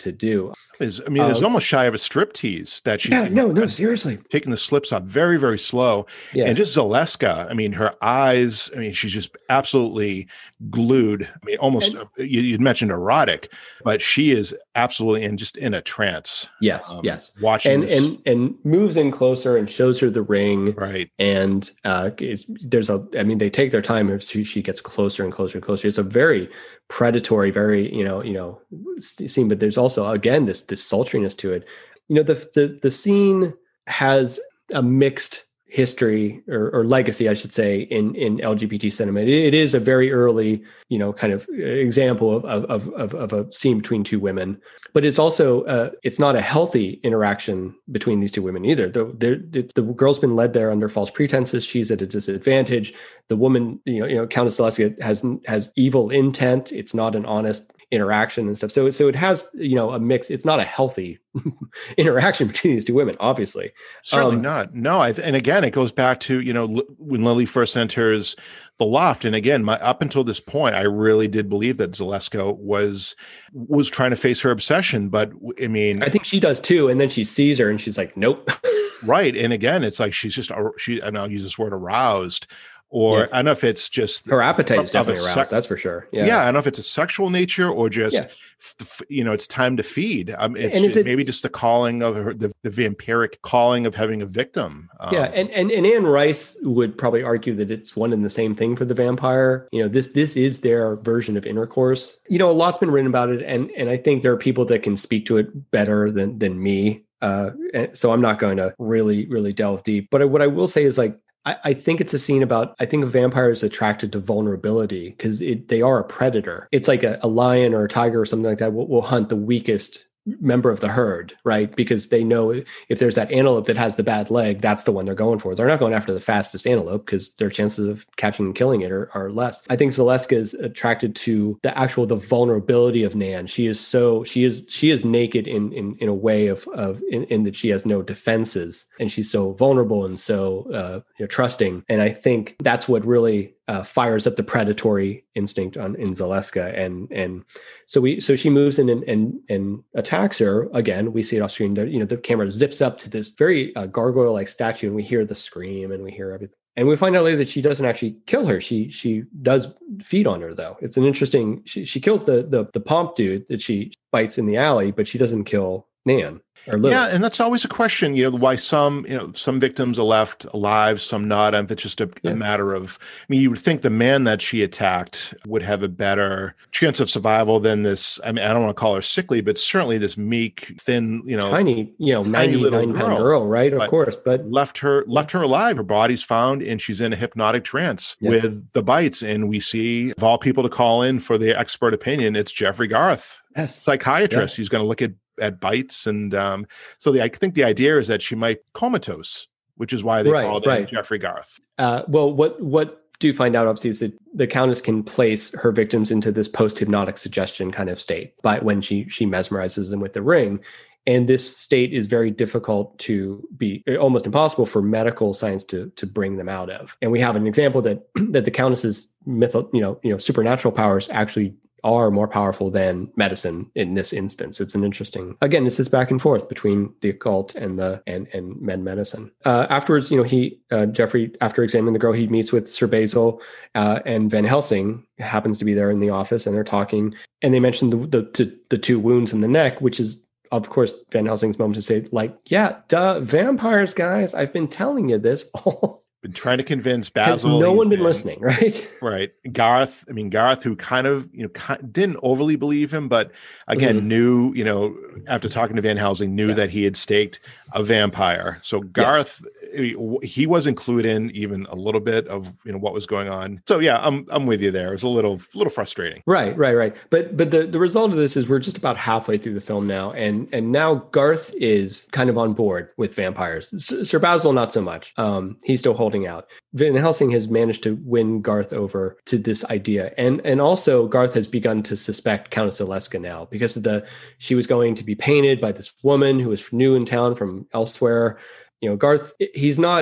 too. Is, I mean, uh, it's almost shy of a striptease that she's yeah, no, no, seriously taking the slips off very, very slow. Yeah. And just Zaleska, I mean, her eyes, I mean, she's just absolutely glued. I mean, almost, and, you, you mentioned erotic, but she is absolutely in just in a trance. Yes, um, yes. Watching and, this. and and moves in closer and shows her the ring. Right. And uh, it's, there's a, I mean, they take their time as she, she gets closer and closer and closer. It's a very predatory, very, you know, you know, scene, but there's also, again, this, this sultriness to it. You know, the, the, the scene has a mixed history or, or legacy, I should say, in, in L G B T cinema. It, it is a very early, you know, kind of example of, of, of, of a scene between two women, but it's also, uh, it's not a healthy interaction between these two women either. The, the, the girl's been led there under false pretenses. She's at a disadvantage. The woman, you know, you know, Countess Zaleska has, has evil intent. It's not an honest interaction and stuff. So, so it has, you know, a mix. It's not a healthy interaction between these two women, obviously. Certainly um, not. No. I, and again, it goes back to, you know, when Lily first enters the loft. And again, my, up until this point, I really did believe that Zaleska was, was trying to face her obsession. But I mean, I think she does too. And then she sees her and she's like, nope. Right. And again, it's like, she's just, she, and I'll use this word aroused. Or yeah. I don't know if it's just her appetite is definitely aroused. Sec- that's for sure. Yeah. yeah. I don't know if it's a sexual nature or just, yeah. f- you know, it's time to feed. Um, it's and it, maybe just the calling of her, the, the vampiric calling of having a victim. Um, yeah. And, and, and Anne Rice would probably argue that it's one and the same thing for the vampire. You know, this, this is their version of intercourse. You know, a lot's been written about it. And, and I think there are people that can speak to it better than, than me. Uh, so I'm not going to really, really delve deep, but what I will say is like, I think it's a scene about, I think a vampire is attracted to vulnerability because they are a predator. It's like a, a lion or a tiger or something like that will, will hunt the weakest member of the herd, right? Because they know if there's that antelope that has the bad leg, that's the one they're going for. They're not going after the fastest antelope because their chances of catching and killing it are, are less. I think Zaleska is attracted to the actual, the vulnerability of Nan. She is so, she is, she is naked in, in, in a way of, of in, in that she has no defenses and she's so vulnerable and so uh, you know, trusting. And I think that's what really Uh, fires up the predatory instinct on in Zaleska, and and so we so she moves in and and, and attacks her again. We see it off screen. The, you know, the camera zips up to this very uh, gargoyle-like statue, and we hear the scream, and we hear everything. And we find out later that she doesn't actually kill her. She she does feed on her, though. It's an interesting. She she kills the the the pomp dude that she bites in the alley, but she doesn't kill Nan. Yeah, and that's always a question, you know, why some, you know, some victims are left alive, some not. And if it's just a, yeah. a matter of, I mean, you would think the man that she attacked would have a better chance of survival than this. I mean, I don't want to call her sickly, but certainly this meek, thin, you know, tiny, you know, ninety-nine pound girl, right? Of course, but left her, left her alive. Her body's found, and she's in a hypnotic trance yes. with the bites. And we see, of all people to call in for the expert opinion, it's Jeffrey Garth, yes. psychiatrist. Yeah. He's going to look at at bites. And um, so the, I think the idea is that she might comatose, which is why they right, called right. it Jeffrey Garth. Uh, well, what, what do you find out obviously is that the Countess can place her victims into this post-hypnotic suggestion kind of state by when she, she mesmerizes them with the ring. And this state is very difficult to be, almost impossible for medical science to, to bring them out of. And we have an example that, that the Countess's myth, you know, you know, supernatural powers actually are more powerful than medicine in this instance. It's an interesting, again, it's this back and forth between the occult and the and and med medicine. Uh, afterwards, you know, he uh, Jeffrey, after examining the girl, he meets with Sir Basil uh, and Van Helsing happens to be there in the office, and they're talking, and they mentioned the the, the, the two wounds in the neck, which is, of course, Van Helsing's moment to say, like, yeah, duh, vampires, guys. I've been telling you this all. Been trying to convince Basil. Has no one been listening, right? Right. Garth, I mean, Garth, who kind of, you know, kind, didn't overly believe him, but again, mm-hmm. knew, you know, after talking to Van Helsing, knew yeah. that he had staked a vampire. So Garth, yes. he wasn't clued in even a little bit of, you know, what was going on. So yeah, I'm I'm with you there. It was a little little frustrating. Right, right, right. But but the, the result of this is we're just about halfway through the film now, and and now Garth is kind of on board with vampires. S- Sir Basil, not so much. Um, he's still holding out. Van Helsing has managed to win Garth over to this idea, and and also Garth has begun to suspect Countess Zaleska now because of the she was going to be painted by this woman who was new in town from elsewhere. You know, Garth, he's not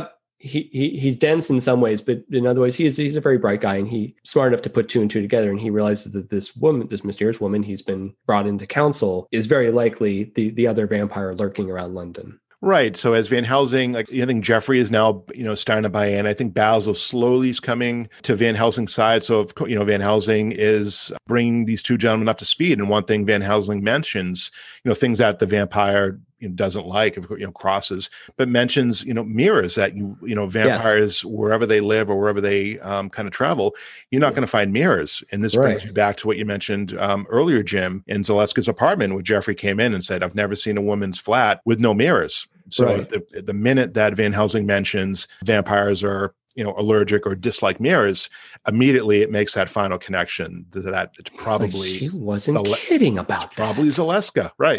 he, he he's dense in some ways, but in other ways, he's he's a very bright guy, and he's smart enough to put two and two together. And he realizes that this woman, this mysterious woman, he's been brought into council, is very likely the the other vampire lurking around London. Right. So as Van Helsing, like I think Jeffrey is now, you know, starting to buy in. I think Basil slowly is coming to Van Helsing's side. So, if, you know, Van Helsing is bringing these two gentlemen up to speed. And one thing Van Helsing mentions, you know, things that the vampire you know, doesn't like, you know, crosses, but mentions, you know, mirrors that you, you know, vampires, yes. wherever they live or wherever they um, kind of travel, you're not yeah. going to find mirrors. And this right. brings you back to what you mentioned um, earlier, Jim, in Zaleska's apartment, where Jeffrey came in and said, I've never seen a woman's flat with no mirrors. So right. the, the minute that Van Helsing mentions vampires are, you know, allergic or dislike mirrors, immediately it makes that final connection that, that it's probably it's like she wasn't Zale- kidding about that. Probably Zaleska, right?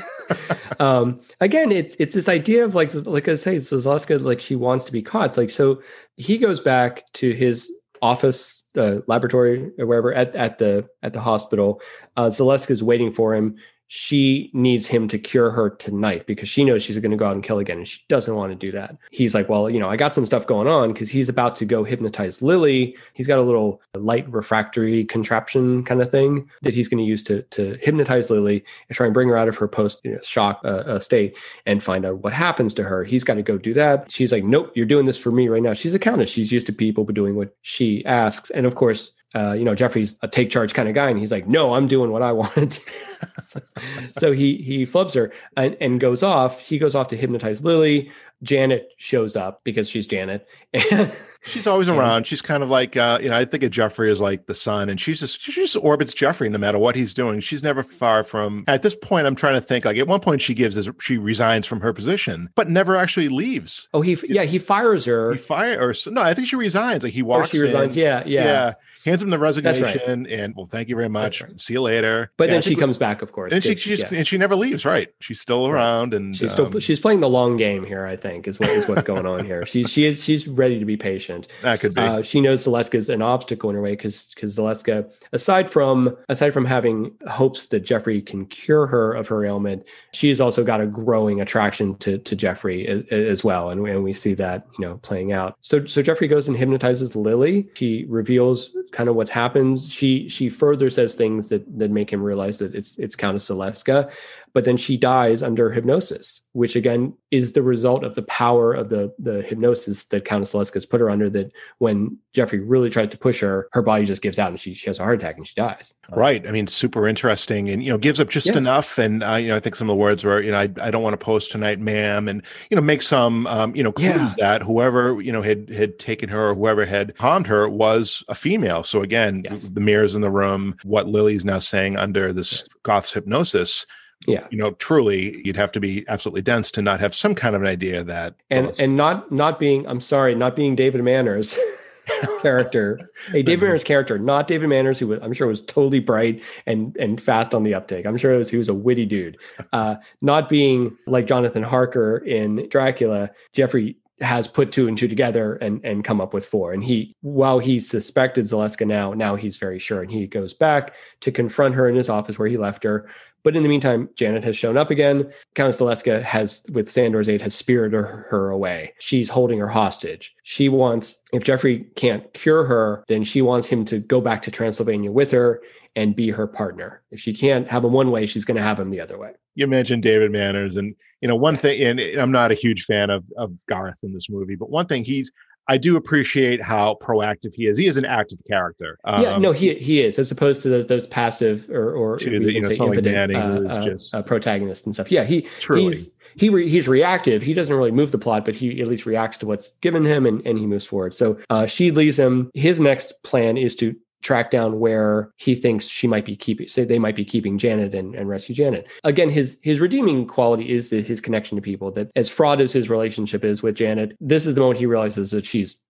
um, again, it's it's this idea of like like I say, Zaleska, like she wants to be caught. It's like so he goes back to his office, uh, laboratory, or wherever at at the at the hospital. Uh, Zaleska's waiting for him. She needs him to cure her tonight because she knows she's going to go out and kill again, and she doesn't want to do that. He's like, well, you know, I got some stuff going on because he's about to go hypnotize Lily. He's got a little light refractory contraption kind of thing that he's going to use to to hypnotize Lily and try and bring her out of her post you know, shock uh, uh, state and find out what happens to her. He's got to go do that. She's like, nope, you're doing this for me right now. She's a countess. She's used to people doing what she asks. And of course, Uh, you know, Jeffrey's a take charge kind of guy, and he's like, no, I'm doing what I want. so, so he he flubs her and, and goes off. He goes off to hypnotize Lily. Janet shows up because she's Janet. And she's always around. She's kind of like, uh, you know, I think of Jeffrey as like the sun, and she's just, she just orbits Jeffrey no matter what he's doing. She's never far from, at this point, I'm trying to think, like at one point she gives this, she resigns from her position, but never actually leaves. Oh, he, yeah, he fires her. He fires, no, I think she resigns. Like he walks or she resigns, in, yeah, yeah. Yeah. Hands him the resignation right. and, well, thank you very much. Right. See you later. But yeah, then she comes back, of course. And she, she just, yeah. and she never leaves, right? She's still around, and she's still um, she's playing the long game here. I think is what is what's going on here. She she is she's ready to be patient. That could be. Uh, she knows Zaleska's an obstacle in her way because because Zaleska, aside from aside from having hopes that Jeffrey can cure her of her ailment, she's also got a growing attraction to to Jeffrey as, as well, and, and we see that you know playing out. So so Jeffrey goes and hypnotizes Lily. She reveals kind of what's happened. She she further says things that that make him realize that it's it's Countess Zaleska, but then she dies under hypnosis, which again is the result of the power of the the hypnosis that Countess Zaleska has put her under. That when Jeffrey really tries to push her, her body just gives out and she she has a heart attack and she dies. Right. I mean, super interesting, and you know, gives up just yeah. enough. And uh, you know, I think some of the words were, you know, I, I don't want to post tonight, ma'am, and you know, make some um, you know clues yeah. that whoever you know had had taken her or whoever had harmed her was a female. So again, yes. the, the mirrors in the room, what Lily's now saying under this Goth's hypnosis. Yeah, you know, truly, you'd have to be absolutely dense to not have some kind of an idea that, and and not not being, I'm sorry, not being David Manners' character, a David Manners character, not David Manners, who was, I'm sure was totally bright and and fast on the uptake. I'm sure it was, he was a witty dude. Uh, not being like Jonathan Harker in Dracula, Jeffrey has put two and two together and and come up with four. And he, while he suspected Zaleska now, now he's very sure. And he goes back to confront her in his office where he left her. But in the meantime, Janet has shown up again. Countess Zaleska has, with Sandor's aid, has spirited her, her away. She's holding her hostage. She wants, if Jeffrey can't cure her, then she wants him to go back to Transylvania with her and be her partner. If she can't have him one way, she's going to have him the other way. You mentioned David Manners, and you know one thing, and I'm not a huge fan of of Garth in this movie, but one thing he's, I do appreciate how proactive he is. He is an active character. Um, yeah, no, he he is, as opposed to those, those passive or or to the, you know, impotent, like Manning, uh, uh, just uh, protagonists and stuff. Yeah, he truly. he's he re, he's reactive. He doesn't really move the plot, but he at least reacts to what's given him, and, and he moves forward. So uh, she leaves him. His next plan is to track down where he thinks she might be keeping, say they might be keeping Janet and, and rescue Janet. Again, his his redeeming quality is the, his connection to people, that as fraught as his relationship is with Janet, this is the moment he realizes that she's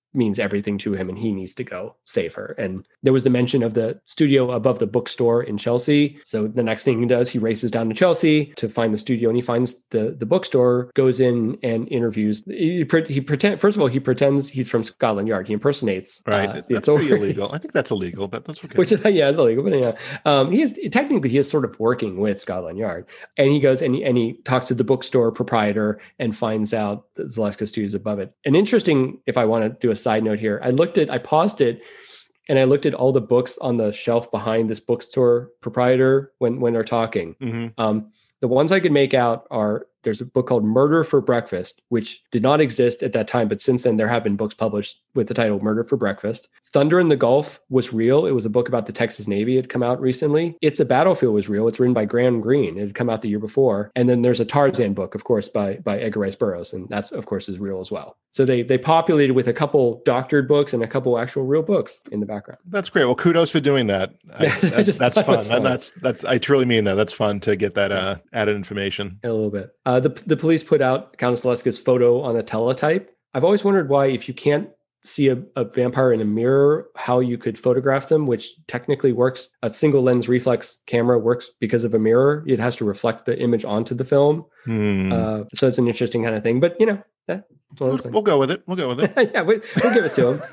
means everything to him and he needs to go save her. And there was the mention of the studio above the bookstore in Chelsea. So the next thing he does, he races down to Chelsea to find the studio, and he finds the, the bookstore, goes in and interviews. He, he pretend, first of all, he pretends he's from Scotland Yard. He impersonates right. uh, the that's pretty illegal. I think that's illegal, but that's okay. Which is, yeah, it's illegal. But yeah, um, he is technically, he is sort of working with Scotland Yard. And he goes and he, and he talks to the bookstore proprietor and finds out that Zaleska Studios above it. And interesting, if I want to do a side note here, I looked at, I paused it and I looked at all the books on the shelf behind this bookstore proprietor when, when they're talking. Mm-hmm. Um, the ones I could make out are, there's a book called Murder for Breakfast, which did not exist at that time, but since then there have been books published with the title Murder for Breakfast. Thunder in the Gulf was real. It was a book about the Texas Navy. It had come out recently. It's a Battlefield was real. It's written by Graham Greene. It had come out the year before. And then there's a Tarzan book, of course, by, by Edgar Rice Burroughs. And that's, of course, is real as well. So they they populated with a couple doctored books and a couple actual real books in the background. That's great. Well, kudos for doing that. I, I that that's fun. fun. That's, that's, I truly mean that. That's fun to get that uh, added information. A little bit. Uh, the, the police put out Countess Zaleska's photo on a teletype. I've always wondered why, if you can't see a, a vampire in a mirror, how you could photograph them, which technically works. A single lens reflex camera works because of a mirror. It has to reflect the image onto the film. Hmm. Uh, so it's an interesting kind of thing. But, you know, that, we'll, we'll go with it. We'll go with it. yeah, we, we'll give it to him.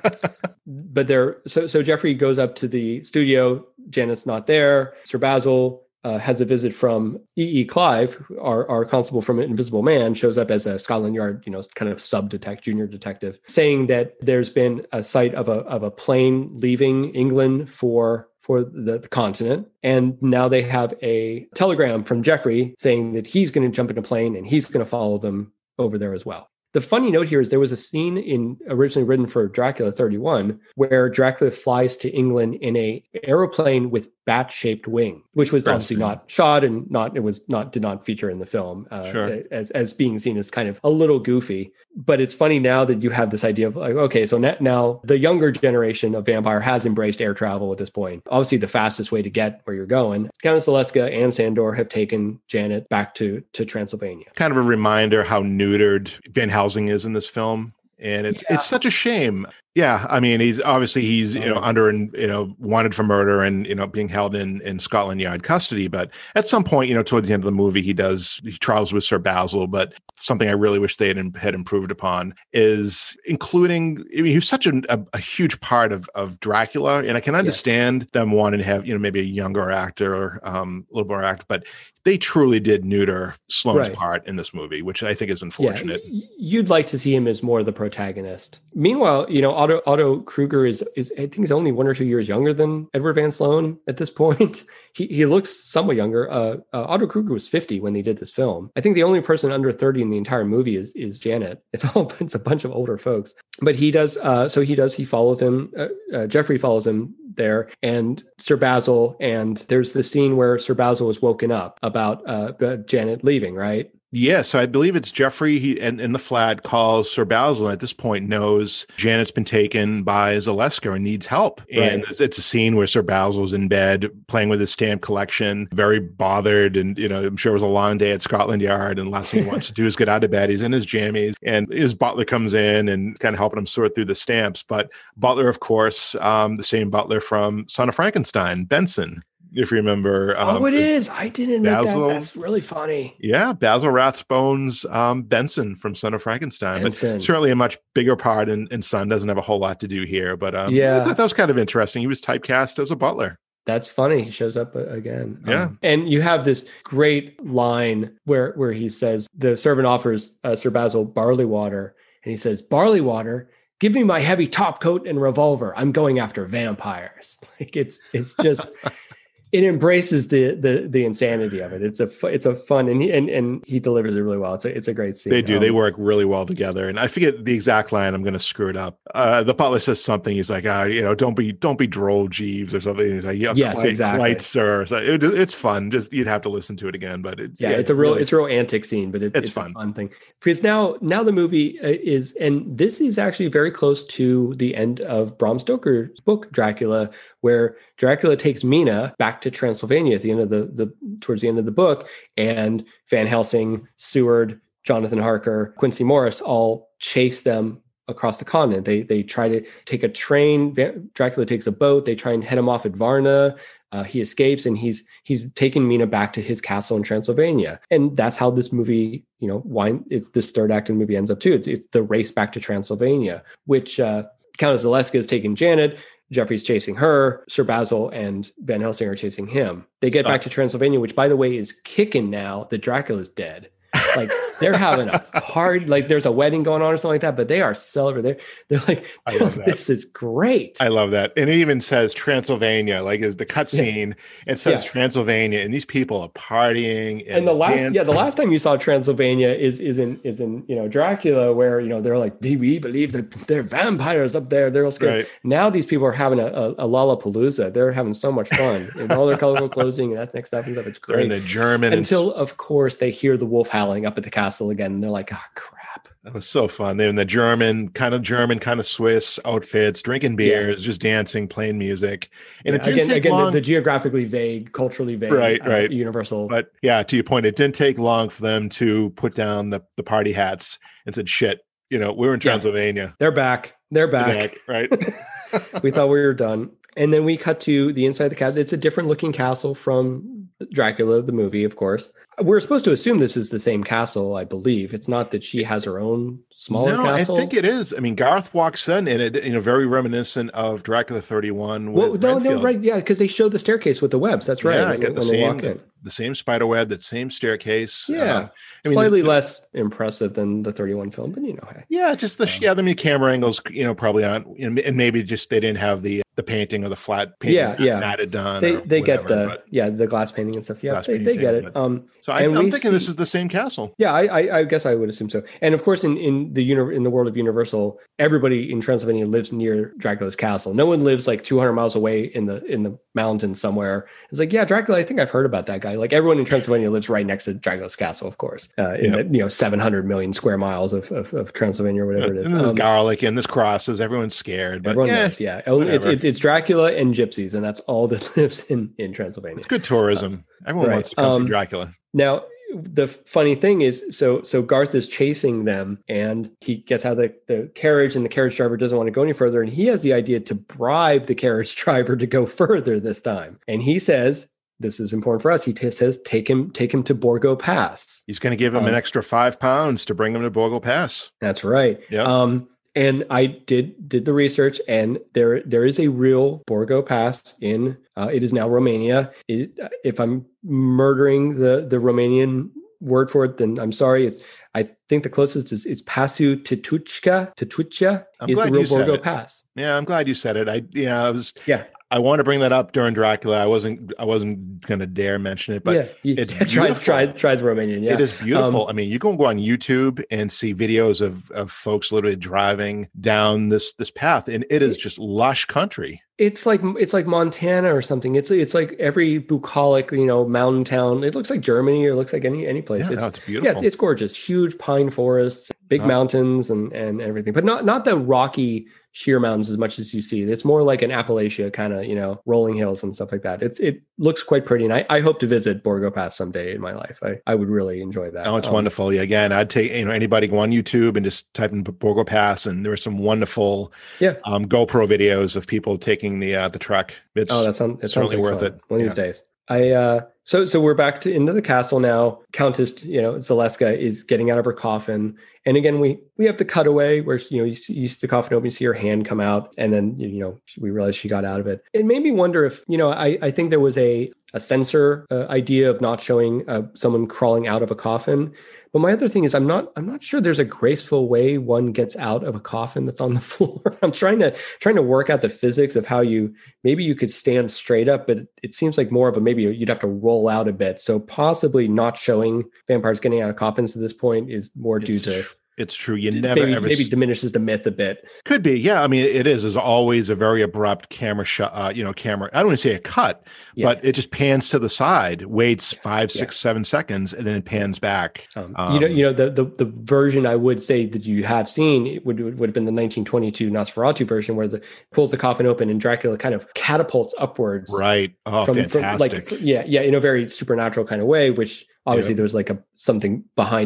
But there, so so Jeffrey goes up to the studio. Janet's not there. Sir Basil Uh, has a visit from E E. Clive, our, our constable from Invisible Man, shows up as a Scotland Yard, you know, kind of sub-detective, junior detective, saying that there's been a sight of a of a plane leaving England for for the, the continent. And now they have a telegram from Jeffrey saying that he's going to jump in a plane and he's going to follow them over there as well. The funny note here is there was a scene in originally written for Dracula thirty-one where Dracula flies to England in a aeroplane with bat-shaped wing, which was obviously not shot and not it was not did not feature in the film uh, sure. as as being seen as kind of a little goofy. But it's funny now that you have this idea of like, okay, so now the younger generation of vampire has embraced air travel at this point. Obviously, the fastest way to get where you're going. Countess Zaleska and Sandor have taken Janet back to to Transylvania. Kind of a reminder how neutered Van Helsing is in this film. And it's yeah. it's such a shame. Yeah, I mean, he's obviously he's you know under and you know wanted for murder and you know being held in in Scotland Yard custody. But at some point, you know, towards the end of the movie, he does he trials with Sir Basil. But something I really wish they had, had improved upon is including. I mean, he was such a, a, a huge part of of Dracula, and I can understand yes. them wanting to have you know maybe a younger actor or um, a little more actor, but they truly did neuter Sloane's right. part in this movie, which I think is unfortunate. Yeah, you'd like to see him as more the protagonist. Meanwhile, you know, Otto Otto Kruger is is I think he's only one or two years younger than Edward Van Sloan at this point. He he looks somewhat younger. Uh, uh, Otto Kruger was fifty when they did this film. I think the only person under thirty in the entire movie is is Janet. It's all it's a bunch of older folks. But he does. Uh, so he does. He follows him. Uh, uh, Jeffrey follows him there, and Sir Basil. And there's the scene where Sir Basil is woken up about uh, Janet leaving. Right. Yes, so I believe it's Jeffrey he, and in the flat calls Sir Basil and at this point knows Janet's been taken by Zaleska and needs help. Right. And it's, it's a scene where Sir Basil's in bed playing with his stamp collection, very bothered. And, you know, I'm sure it was a long day at Scotland Yard. And the last thing he wants to do is get out of bed. He's in his jammies and his butler comes in and kind of helping him sort through the stamps. But butler, of course, um, the same butler from Son of Frankenstein, Benson. If you remember. Um, oh, it is. I didn't know Basil, that. That's really funny. Yeah, Basil Rathbone's um, Benson from Son of Frankenstein. Benson. But certainly a much bigger part in, in Son. Doesn't have a whole lot to do here. But um, yeah. I thought that was kind of interesting. He was typecast as a butler. That's funny. He shows up again. Yeah. Um, and you have this great line where, where he says, the servant offers uh, Sir Basil barley water. And he says, barley water? Give me my heavy top coat and revolver. I'm going after vampires. Like it's it's just... It embraces the the the insanity of it. It's a it's a fun and he and, and he delivers it really well. It's a it's a great scene. They do. Um, they work really well together. And I forget the exact line. I'm going to screw it up. Uh, the butler says something. He's like, ah, you know, don't be don't be droll, Jeeves, or something. And he's like, yeah, yes, quite, exactly, quite, sir. So it, it's fun. Just you'd have to listen to it again. But it's yeah, yeah it's a real really, it's a real antic scene, but it, it's, it's fun. a fun thing because now now the movie is and this is actually very close to the end of Bram Stoker's book Dracula, where Dracula takes Mina back to Transylvania at the end of the, the towards the end of the book, and Van Helsing, Seward, Jonathan Harker, Quincy Morris all chase them across the continent. They they try to take a train. Dracula takes a boat. They try and head him off at Varna. Uh, he escapes, and he's he's taking Mina back to his castle in Transylvania. And that's how this movie, you know, why it's this third act of the movie ends up too. It's it's the race back to Transylvania, which uh, Countess Zaleska is taking Janet. Jeffrey's chasing her. Sir Basil and Van Helsing are chasing him. They get Stop. back to Transylvania, which, by the way, is kicking now that Dracula's dead. Like they're having a hard, like there's a wedding going on or something like that, but they are celebrating. They're, they're like, I love that. This is great. I love that. And it even says Transylvania, like is the cutscene. Yeah. It says yeah. Transylvania, and these people are partying. And, and the last, dancing. yeah, the last time you saw Transylvania is is in is in you know Dracula, where you know they're like, do we believe that there are vampires up there? They're all scared. Right. Now these people are having a, a, a Lollapalooza. They're having so much fun and all their colorful clothing and ethnic stuff and stuff. It's great. They're in the German until, and... of course, they hear the wolf howling up at the castle again, and they're like, oh crap. That was so fun. They're in the German, kind of German, kind of Swiss outfits, drinking beers, yeah. just dancing, playing music. And yeah, it didn't again, take again long. The, the geographically vague, culturally vague, right, uh, right. universal. But yeah, to your point, it didn't take long for them to put down the, the party hats and said, shit, you know, we're in Transylvania. Yeah. They're back. They're back. They're back right. We thought we were done. And then we cut to the inside of the castle. It's a different looking castle from Dracula, the movie, of course. We're supposed to assume this is the same castle, I believe. It's not that she has her own smaller no, castle. I think it is. I mean, Garth walks in and it, you know, very reminiscent of Dracula thirty-one. Well, no, no, right. Yeah, because they showed the staircase with the webs. That's right. Yeah, when, I got the when same, they walk in. the same spider web, that same staircase. Yeah. Um, I mean, slightly the, less impressive than the thirty-one film, but you know, hey. Yeah, just the, um, yeah, I mean, camera angles, you know, probably aren't, and, and maybe just they didn't have the the painting or the flat painting yeah, yeah. matted done. They they whatever, get the, but, yeah, the glass painting and stuff. Yeah, they, painting, they get it. but, Um, so I, I'm thinking see, this is the same castle. Yeah, I, I I guess I would assume so. And of course, in in the uni- in the world of Universal, everybody in Transylvania lives near Dracula's castle. No one lives like two hundred miles away in the in the mountains somewhere. It's like, yeah, Dracula, I think I've heard about that guy. Like everyone in Transylvania lives right next to Dracula's castle, of course, uh, in yep. the, you know, seven hundred million square miles of, of, of Transylvania or whatever yeah, it is. And there's um, garlic and this crosses. Everyone's scared. But everyone yeah, knows, yeah. It's, it's, it's Dracula and gypsies, and that's all that lives in, in Transylvania. It's good tourism. Uh, Everyone right. wants to come um, see Dracula. Now, the funny thing is, so so Garth is chasing them, and he gets out of the, the carriage, and the carriage driver doesn't want to go any further, and he has the idea to bribe the carriage driver to go further this time. And he says, this is important for us. He t- says, take him, take him to Borgo Pass. He's going to give him um, an extra five pounds to bring him to Borgo Pass. That's right. Yeah. Um, and I did did the research, and there there is a real Borgo Pass in. Uh, it is now Romania. It, if I'm murdering the the Romanian word for it, then I'm sorry. It's I think the closest is, is Pasu Tituchka. Tituchka is the real Borgo Pass. Yeah, I'm glad you said it. I yeah, I was yeah. I want to bring that up during Dracula. I wasn't I wasn't going to dare mention it, but yeah, you it's tried tried tried the Romanian. Yeah, it is beautiful. Um, I mean, you can go on YouTube and see videos of of folks literally driving down this this path, and it is just lush country. It's like it's like Montana or something. It's it's like every bucolic, you know, mountain town. It looks like Germany, or it looks like any any place. Yeah, it's, no, it's beautiful. Yeah, it's, it's gorgeous. Huge pine forests, big oh. mountains, and and everything. But not not the rocky sheer mountains as much as you see. It's more like an Appalachia kind of, you know, rolling hills and stuff like that. It's it looks quite pretty, and I, I hope to visit Borgo Pass someday in my life. I, I would really enjoy that. Oh, it's um, wonderful. Yeah, again, I'd take you know anybody go on YouTube and just type in Borgo Pass, and there are some wonderful yeah um, GoPro videos of people taking the uh, the trek. It's oh, that sounds it certainly sounds like worth fun. it. One yeah. of these days. I uh so so we're back to into the castle now. Countess, you know, Zaleska is getting out of her coffin, and again we we have the cutaway where you know you see, you see the coffin open, you see her hand come out, and then you know we realize she got out of it. It made me wonder if you know I I think there was a a censor uh, idea of not showing uh, someone crawling out of a coffin. But my other thing is, I'm not, I'm not sure there's a graceful way one gets out of a coffin that's on the floor. I'm trying to, trying to work out the physics of how you, maybe you could stand straight up, but it seems like more of a, maybe you'd have to roll out a bit. So possibly not showing vampires getting out of coffins at this point is more due it's to. Tr- it's true. You never maybe, ever maybe diminishes the myth a bit. Could be. Yeah. I mean, it is, there's always a very abrupt camera shot, uh, you know, camera. I don't want to say a cut, yeah. but it just pans to the side, waits five, six, yeah. seven seconds, and then it pans back. Um, um, you know, you know, the, the, the version I would say that you have seen it would, would have been the nineteen twenty-two Nosferatu version where the pulls the coffin open and Dracula kind of catapults upwards. Right. Oh, from, fantastic. From like, yeah. Yeah. In a very supernatural kind of way, which obviously yeah. there's like a, something behind him that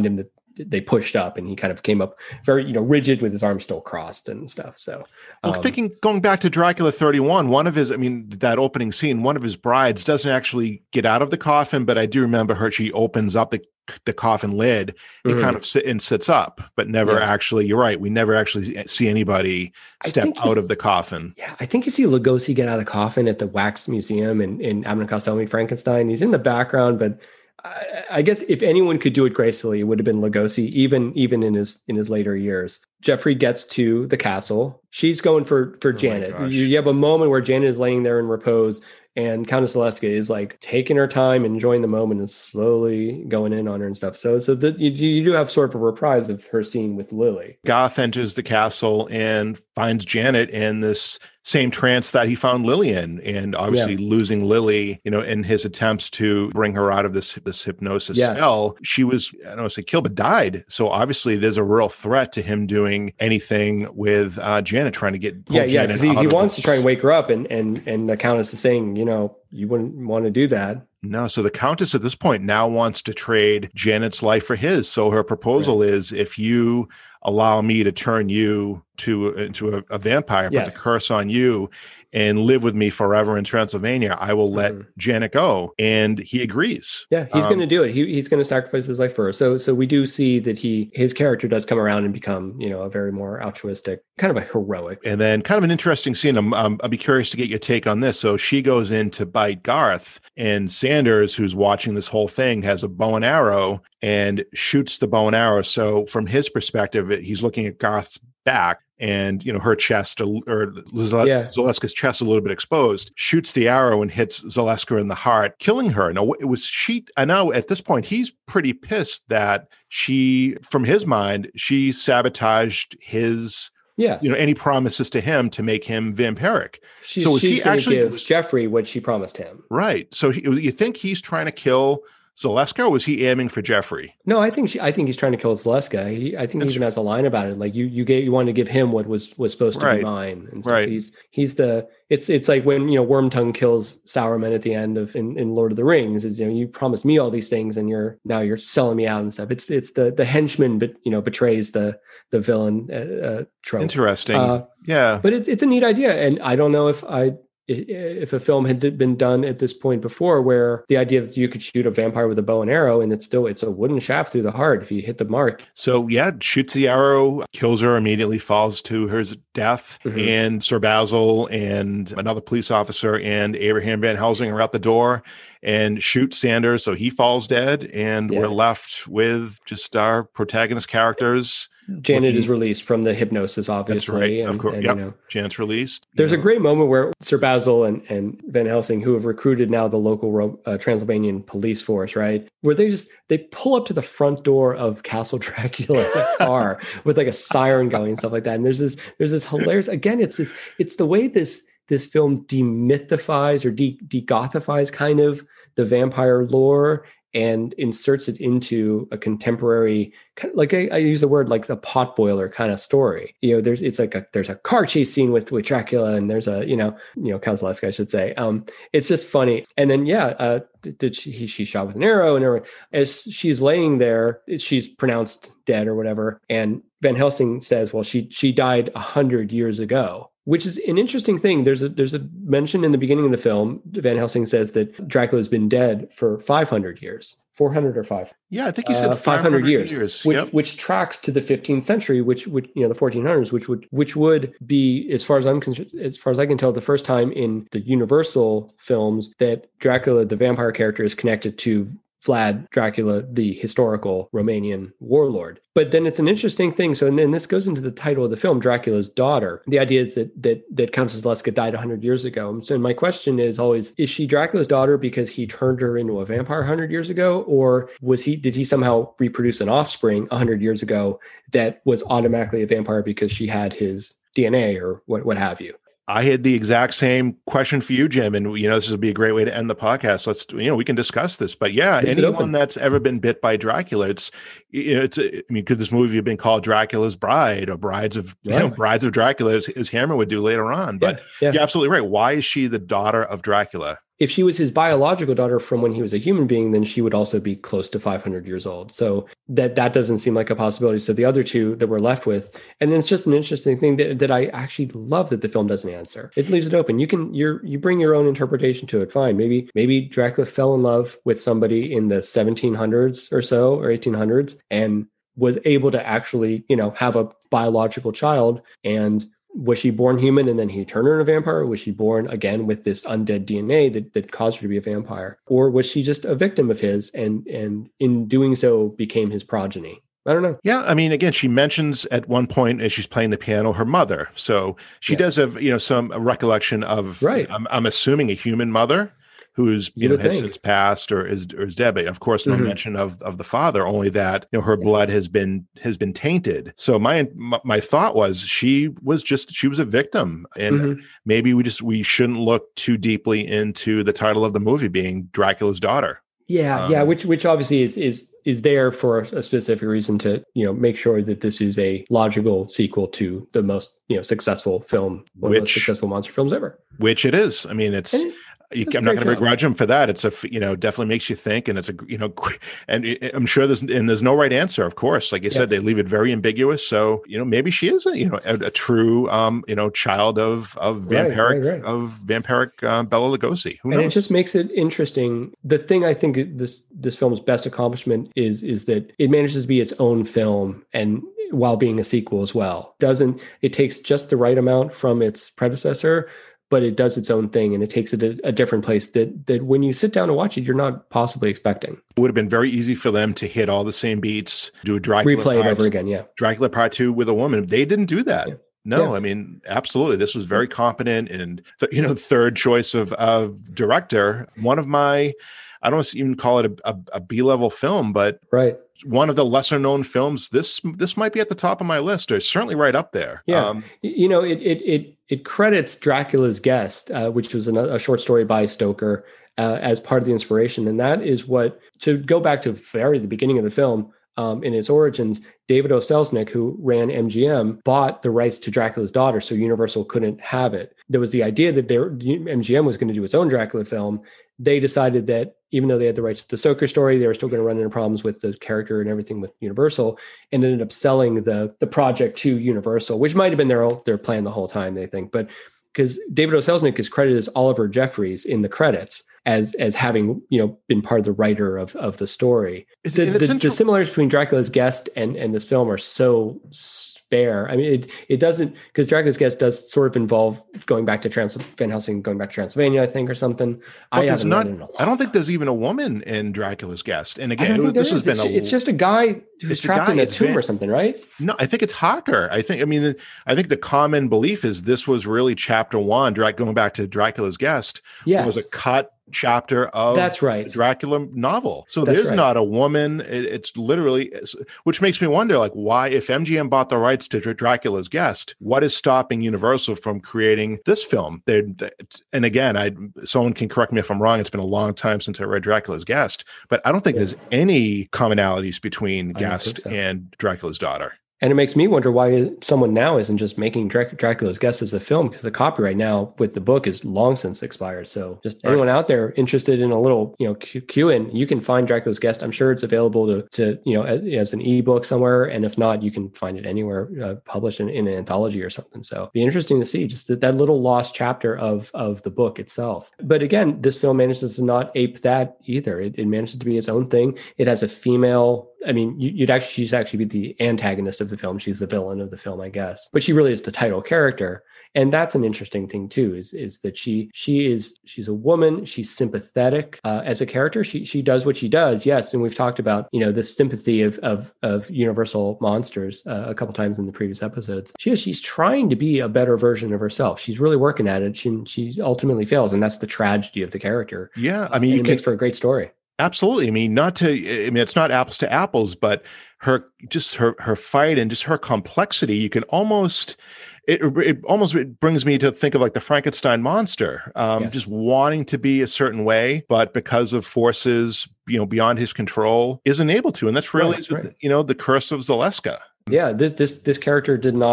they pushed up, and he kind of came up very, you know, rigid with his arms still crossed and stuff. So, well, um, thinking going back to Dracula thirty-one, one of his, I mean, that opening scene, one of his brides doesn't actually get out of the coffin, but I do remember her. She opens up the the coffin lid and mm-hmm. kind of sit and sits up, but never yeah. actually. You're right. We never actually see anybody step out of the coffin. Yeah, I think you see Lugosi get out of the coffin at the Wax Museum in in Abbott and Costello Meet Frankenstein. He's in the background, but I, I guess if anyone could do it gracefully, it would have been Lugosi, even even in his in his later years. Jeffrey gets to the castle. She's going for for oh Janet. You, you have a moment where Janet is laying there in repose, and Countess Zaleska is like taking her time, enjoying the moment, and slowly going in on her and stuff. So, so that you, you do have sort of a reprise of her scene with Lily. Garth enters the castle and finds Janet in this same trance that he found Lily in, and obviously yeah. losing Lily, you know, in his attempts to bring her out of this this hypnosis yes. spell. She was, I don't want to say killed, but died. So obviously, there's a real threat to him doing anything with uh, Janet, trying to get yeah, yeah, because he, he wants this. to try and wake her up, and and and the Countess is saying, you know, you wouldn't want to do that. No, so the Countess at this point now wants to trade Janet's life for his. So her proposal right. is, if you allow me to turn you to into a, a vampire, yes. put the curse on you, and live with me forever in Transylvania, I will let mm-hmm. Janet go. And he agrees. Yeah, he's um, going to do it. He, he's going to sacrifice his life for her. So, so we do see that he, his character does come around and become, you know, a very more altruistic, kind of a heroic. And then kind of an interesting scene. I'm, um, I'll be curious to get your take on this. So she goes in to bite Garth, and Sanders, who's watching this whole thing, has a bow and arrow and shoots the bow and arrow. So from his perspective, he's looking at Garth's back, and, you know, her chest, or Zale- yeah. Zaleska's chest a little bit exposed, shoots the arrow and hits Zaleska in the heart, killing her. Now, it was she, I know at this point, he's pretty pissed that she, from his mind, she sabotaged his, yes. you know, any promises to him to make him vampiric. She's, so was she's he actually give was, Jeffrey what she promised him? Right. So he, you think he's trying to kill Zaleska, or was he aiming for Jeffrey? No, I think she, I think he's trying to kill Zaleska. He, I think That's he even has a line about it. Like you, you get, you want to give him what was was supposed to right. be mine. And so right. He's he's the. It's it's like when, you know, Wormtongue kills Sauron at the end of in, in Lord of the Rings. Is, you know, you promised me all these things, and you're now you're selling me out and stuff. It's it's the the henchman, but you know, betrays the the villain uh, uh, trope. Interesting. Uh, yeah, but it's it's a neat idea, and I don't know if I. If a film had been done at this point before, where the idea that you could shoot a vampire with a bow and arrow, and it's still, it's a wooden shaft through the heart if you hit the mark. So yeah, shoots the arrow, kills her, immediately falls to her death. Mm-hmm. And Sir Basil and another police officer and Abraham Van Helsing are out the door and shoot Sanders. So he falls dead, and yeah. we're left with just our protagonist characters. Janet looking, is released from the hypnosis, obviously. That's right. And, of course. and, yep. you know, Janet's released. There's know. a great moment where Sir Basil and, and Van Helsing, who have recruited now the local uh, Transylvanian police force, right? Where they just, they pull up to the front door of Castle Dracula in a car with like a siren going and stuff like that. And there's this, there's this hilarious, again, it's this, it's the way this, this film demythifies or de, de-gothifies kind of the vampire lore and inserts it into a contemporary, kind of like I, I use the word like the potboiler kind of story. You know, there's it's like a there's a car chase scene with with Dracula, and there's a you know you know Count Zaleska, I should say. Um, it's just funny. And then yeah, uh, did she he, she shot with an arrow, and everything. As she's laying there, she's pronounced dead or whatever. And Van Helsing says, well, she she died a hundred years ago. Which is an interesting thing. There's a there's a mention in the beginning of the film. Van Helsing says that Dracula's been dead for five hundred years, four hundred or five. Yeah, I think he said uh, five hundred years, years. Which yep. which tracks to the fifteenth century, which would you know the fourteen hundreds, which would which would be, as far as I'm concerned, as far as I can tell, the first time in the Universal films that Dracula, the vampire character, is connected to Vlad Dracula, the historical Romanian warlord. But then it's an interesting thing. So, and then this goes into the title of the film, Dracula's Daughter. The idea is that that that Countess Zaleska died one hundred years ago. So my question is always, is she Dracula's daughter because he turned her into a vampire one hundred years ago? Or was he, did he somehow reproduce an offspring one hundred years ago that was automatically a vampire because she had his D N A or what, what have you? I had the exact same question for you, Jim, and you know this would be a great way to end the podcast. Let's you know we can discuss this, but yeah, Leaves anyone that's ever been bit by Dracula, it's you know it's I mean, could this movie have been called Dracula's Bride or Brides of yeah. you know Brides of Dracula, as, as Hammer would do later on? But yeah, yeah. you're absolutely right. Why is she the daughter of Dracula? if she was his biological daughter from when he was a human being, then she would also be close to five hundred years old. So that that doesn't seem like a possibility. So the other two that we're left with, and it's just an interesting thing that, that I actually love that the film doesn't answer. It leaves it open. You can you're you bring your own interpretation to it. Fine. Maybe maybe Dracula fell in love with somebody in the seventeen hundreds or so, or eighteen hundreds, and was able to actually, you know, have a biological child. And was she born human and then he turned her into a vampire? Or was she born again with this undead D N A that, that caused her to be a vampire? Or was she just a victim of his and and in doing so became his progeny? I don't know. Yeah, I mean, again, she mentions at one point as she's playing the piano her mother, so she Yeah. does have, you know, some recollection of. Right. I'm, I'm assuming a human mother who's, you, You know, would has think. since passed or is or is dead. But of course, no Mhm. mention of of the father. Only that, you know, her Yeah. blood has been has been tainted. So my my, my thought was she was just she was a victim, and Mhm. maybe we just we shouldn't look too deeply into the title of the movie being Dracula's daughter. Yeah, Um, yeah, which which obviously is is is there for a specific reason to, you know, make sure that this is a logical sequel to the most, you know, successful film, one of the most Which- successful monster films ever. Which it is. I mean, it's. And You, That's a I'm not great going to job. begrudge him for that. It's a, f- you know, definitely makes you think, and it's a, you know, qu- and it- I'm sure there's, and there's no right answer, of course. Like you Yeah. said, they leave it very ambiguous. So, you know, maybe she is a, you know, a, a true, um, you know, child of of Right, vampiric right, right. of vampiric um, Bela Lugosi. Who And it knows? just makes it interesting. The thing I think this this film's best accomplishment is is that it manages to be its own film and while being a sequel as well. Doesn't it takes just the right amount from its predecessor, but it does its own thing and it takes it a, a different place that that when you sit down and watch it, you're not possibly expecting. It would have been very easy for them to hit all the same beats, do a Dracula Replay it part, over again, yeah. Dracula Part Two with a woman. They didn't do that. Yeah. No, Yeah. I mean, absolutely. This was very competent and, th- you know, third choice of, of director. One of my, I don't want to even call it a, a, a B-level film, but Right. one of the lesser known films. This this might be at the top of my list, or certainly right up there. Yeah. Um, Y- You know, it it it it credits Dracula's Guest, uh, which was another, a short story by Stoker, uh, as part of the inspiration, and that is what, to go back to very the beginning of the film, um, in its origins, David O. Selznick, who ran M G M, bought the rights to Dracula's Daughter, so Universal couldn't have it. There was the idea that they were, M G M was going to do its own Dracula film. They decided that even though they had the rights to the Stoker story, they were still going to run into problems with the character and everything with Universal, and ended up selling the the project to Universal, which might have been their own, their plan the whole time, they think. But because David O. Selznick is credited as Oliver Jeffries in the credits as as having, you know, been part of the writer of of the story. It's- The, and it's the, inter- the similarities between Dracula's Guest and and this film are so spare. I mean, it it doesn't, because Dracula's Guest does sort of involve going back to Trans Van Helsing, going back to Transylvania, I think, or something. But I there's haven't not. read it in a long I don't think time. there's even a woman in Dracula's Guest. And I again, don't it think was- there this has is. It's, been a. it's just a guy who's it's a trapped guy, in a it's tomb Van- or something, right? No, I think it's Hocker. I think. I mean, I think the common belief is this was really chapter one. Drac going back to Dracula's Guest. Yes. Was a cut chapter of That's right. the Dracula novel. So That's there's right. not a woman. It, it's literally, which makes me wonder, like, why, if M G M bought the rights to Dr- Dracula's Guest, what is stopping Universal from creating this film? They, and again, I someone can correct me if I'm wrong. It's been a long time since I read Dracula's Guest, but I don't think Yeah. there's any commonalities between I don't Guest think so. and Dracula's Daughter. And it makes me wonder why someone now isn't just making Drac- Dracula's Guest as a film, because the copyright now with the book is long since expired. So just Right. anyone out there interested in a little, you know, Q- Q-in, you can find Dracula's Guest. I'm sure it's available to, to you know, as, as an ebook somewhere. And if not, you can find it anywhere uh, published in, in an anthology or something. So it'd be interesting to see just that, that little lost chapter of, of the book itself. But again, this film manages to not ape that either. It, it manages to be its own thing. It has a female, I mean, you, you'd actually, she's actually be the antagonist of the film. She's the villain of the film, I guess, but she really is the title character. And that's an interesting thing too, is, is that she, she is, she's a woman. She's sympathetic uh, as a character. She, she does what she does. Yes. And we've talked about, you know, the sympathy of, of, of Universal monsters uh, a couple times in the previous episodes. She is, she's trying to be a better version of herself. She's really working at it. She, she ultimately fails. And that's the tragedy of the character. Yeah. I mean, And you it can, makes for a great story. absolutely. I mean, not to, I mean, it's not apples to apples, but her, just her, her fight and just her complexity, you can almost, it, it almost it brings me to think of like the Frankenstein monster, um, Yes. just wanting to be a certain way, but because of forces, you know, beyond his control, isn't able to. And that's really, Right, right. you know, the curse of Zaleska. Yeah, this, this this character did not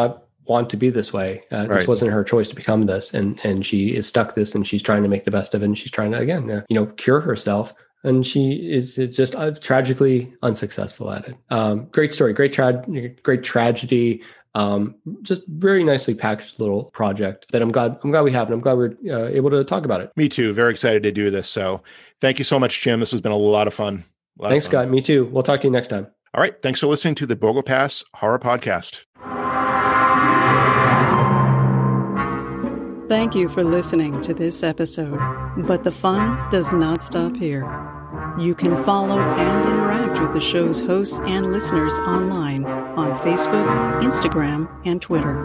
want to be this way. Uh, Right. This wasn't her choice to become this, and and she is stuck this, and she's trying to make the best of it, and she's trying to again, uh, you know, cure herself. And she is just uh, tragically unsuccessful at it. Um, great story, great tra- great tragedy. Um, just very nicely packaged little project that I'm glad I'm glad we have, and I'm glad we're uh, able to talk about it. Me too. Very excited to do this. So thank you so much, Jim. This has been a lot of fun. Lot Thanks, of fun. Scott. Me too. We'll talk to you next time. All right. Thanks for listening to the Borgo Pass Horror Podcast. Thank you for listening to this episode, but the fun does not stop here. You can follow and interact with the show's hosts and listeners online on Facebook, Instagram, and Twitter.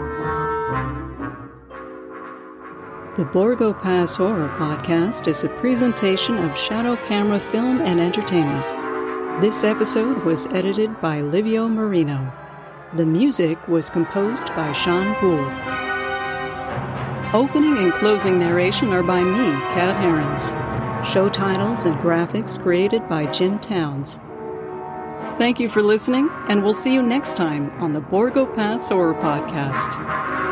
The Borgo Pass Horror Podcast is a presentation of Shadow Camera Film and Entertainment. This episode was edited by Livio Marino. The music was composed by Sean Poole. Opening and closing narration are by me, Kat Ahrens. Show titles and graphics created by Jim Towns. Thank you for listening, and we'll see you next time on the Borgo Pass Horror Podcast.